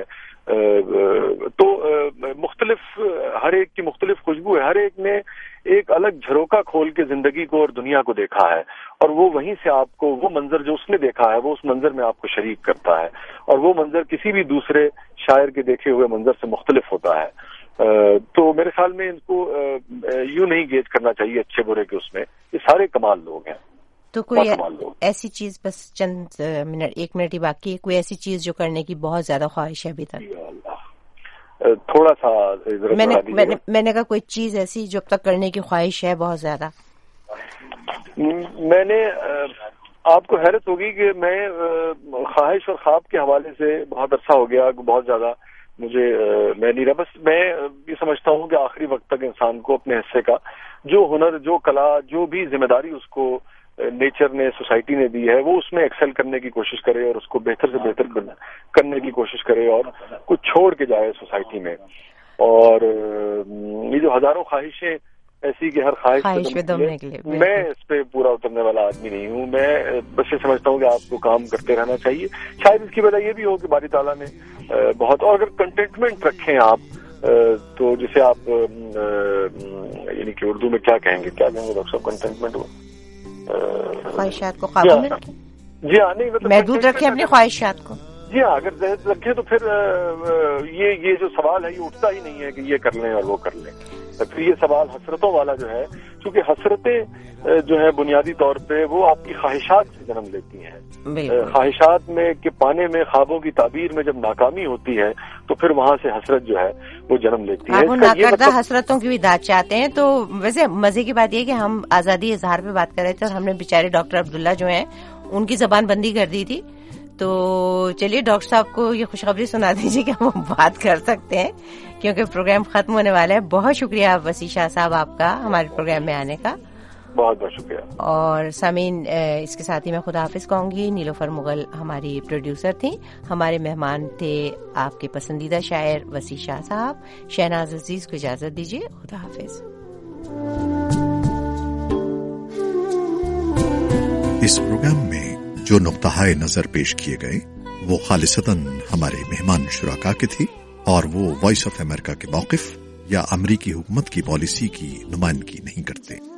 تو مختلف، ہر ایک کی مختلف خوشبو ہے، ہر ایک نے ایک الگ جھروکا کھول کے زندگی کو اور دنیا کو دیکھا ہے، اور وہ وہیں سے آپ کو وہ منظر جو اس نے دیکھا ہے وہ اس منظر میں آپ کو شریک کرتا ہے، اور وہ منظر کسی بھی دوسرے شاعر کے دیکھے ہوئے منظر سے مختلف ہوتا ہے. تو میرے خیال میں ان کو یوں نہیں گیج کرنا چاہیے اچھے برے کے، اس میں یہ سارے کمال لوگ ہیں. تو کوئی ایسی چیز، بس چند منٹ، 1 منٹ ہی باقی ہے، کوئی ایسی چیز جو کرنے کی بہت زیادہ خواہش ہے ابھی تک؟ تھوڑا سا میں نے کہا کوئی چیز ایسی جو اب تک کرنے کی خواہش ہے بہت زیادہ. میں نے، آپ کو حیرت ہوگی کہ میں خواہش اور خواب کے حوالے سے بہت عرصہ ہو گیا، بہت زیادہ میں نہیں رہا. بس میں یہ سمجھتا ہوں کہ آخری وقت تک انسان کو اپنے حصے کا جو ہنر، جو کلا، جو بھی ذمہ داری اس کو نیچر نے، سوسائٹی نے دی ہے، وہ اس میں ایکسل کرنے کی کوشش کرے اور اس کو بہتر سے بہتر کرنے کی کوشش کرے اور کچھ چھوڑ کے جائے سوسائٹی میں. اور یہ جو ہزاروں خواہشیں ایسی کہ ہر خواہش پہ میں اس پہ پورا اترنے والا آدمی نہیں ہوں. میں بس یہ سمجھتا ہوں کہ آپ کو کام کرتے رہنا چاہیے. شاید اس کی وجہ یہ بھی ہو کہ باری تعالیٰ نے بہت، اور اگر کنٹینٹمنٹ رکھیں آپ، تو جسے آپ یعنی کہ اردو میں کیا کہیں گے ڈاکٹر صاحب، کنٹینٹمنٹ ہو، خواہشات کو قابو میں رکھیں. جی ہاں، نہیں مطلب محدود رکھیں اپنی خواہشات کو. جی ہاں، اگر ذہن رکھیں تو پھر یہ جو سوال ہے یہ اٹھتا ہی نہیں ہے کہ یہ کر لیں اور وہ کر لیں. پھر یہ سوال حسرتوں والا جو ہے، کیونکہ حسرتیں جو ہے بنیادی طور پہ وہ آپ کی خواہشات سے جنم لیتی ہیں. خواہشات میں کہ پانے میں، خوابوں کی تعبیر میں جب ناکامی ہوتی ہے تو پھر وہاں سے حسرت جو ہے وہ جنم لیتی ہے. وہ ناکردہ حسرتوں کی بھی داد چاہتے ہیں. تو ویسے مزے کی بات یہ کہ ہم آزادی اظہار پہ بات کر رہے تھے اور ہم نے بیچارے ڈاکٹر عبداللہ جو ہیں ان کی زبان بندی کر دی تھی. تو چلیے ڈاکٹر صاحب کو یہ خوشخبری سنا دیجیے کہ ہم بات کر سکتے ہیں کیونکہ پروگرام ختم ہونے والا ہے. بہت شکریہ وسیع شاہ صاحب آپ کا ہمارے پروگرام میں آنے کا. بہت بہت شکریہ. اور سامعین، اس کے ساتھ ہی میں خدا حافظ کہوں گی. نیلوفر مغل ہماری پروڈیوسر تھیں. ہمارے مہمان تھے آپ کے پسندیدہ شاعر وسیع شاہ صاحب. شہناز عزیز کو اجازت دیجیے. خدا حافظ. اس پروگرام میں جو نقطہ نظر پیش کیے گئے وہ خالصتاً ہمارے مہمان شرکا کے تھی اور وہ وائس آف امریکہ کے موقف یا امریکی حکومت کی پالیسی کی نمائندگی نہیں کرتے.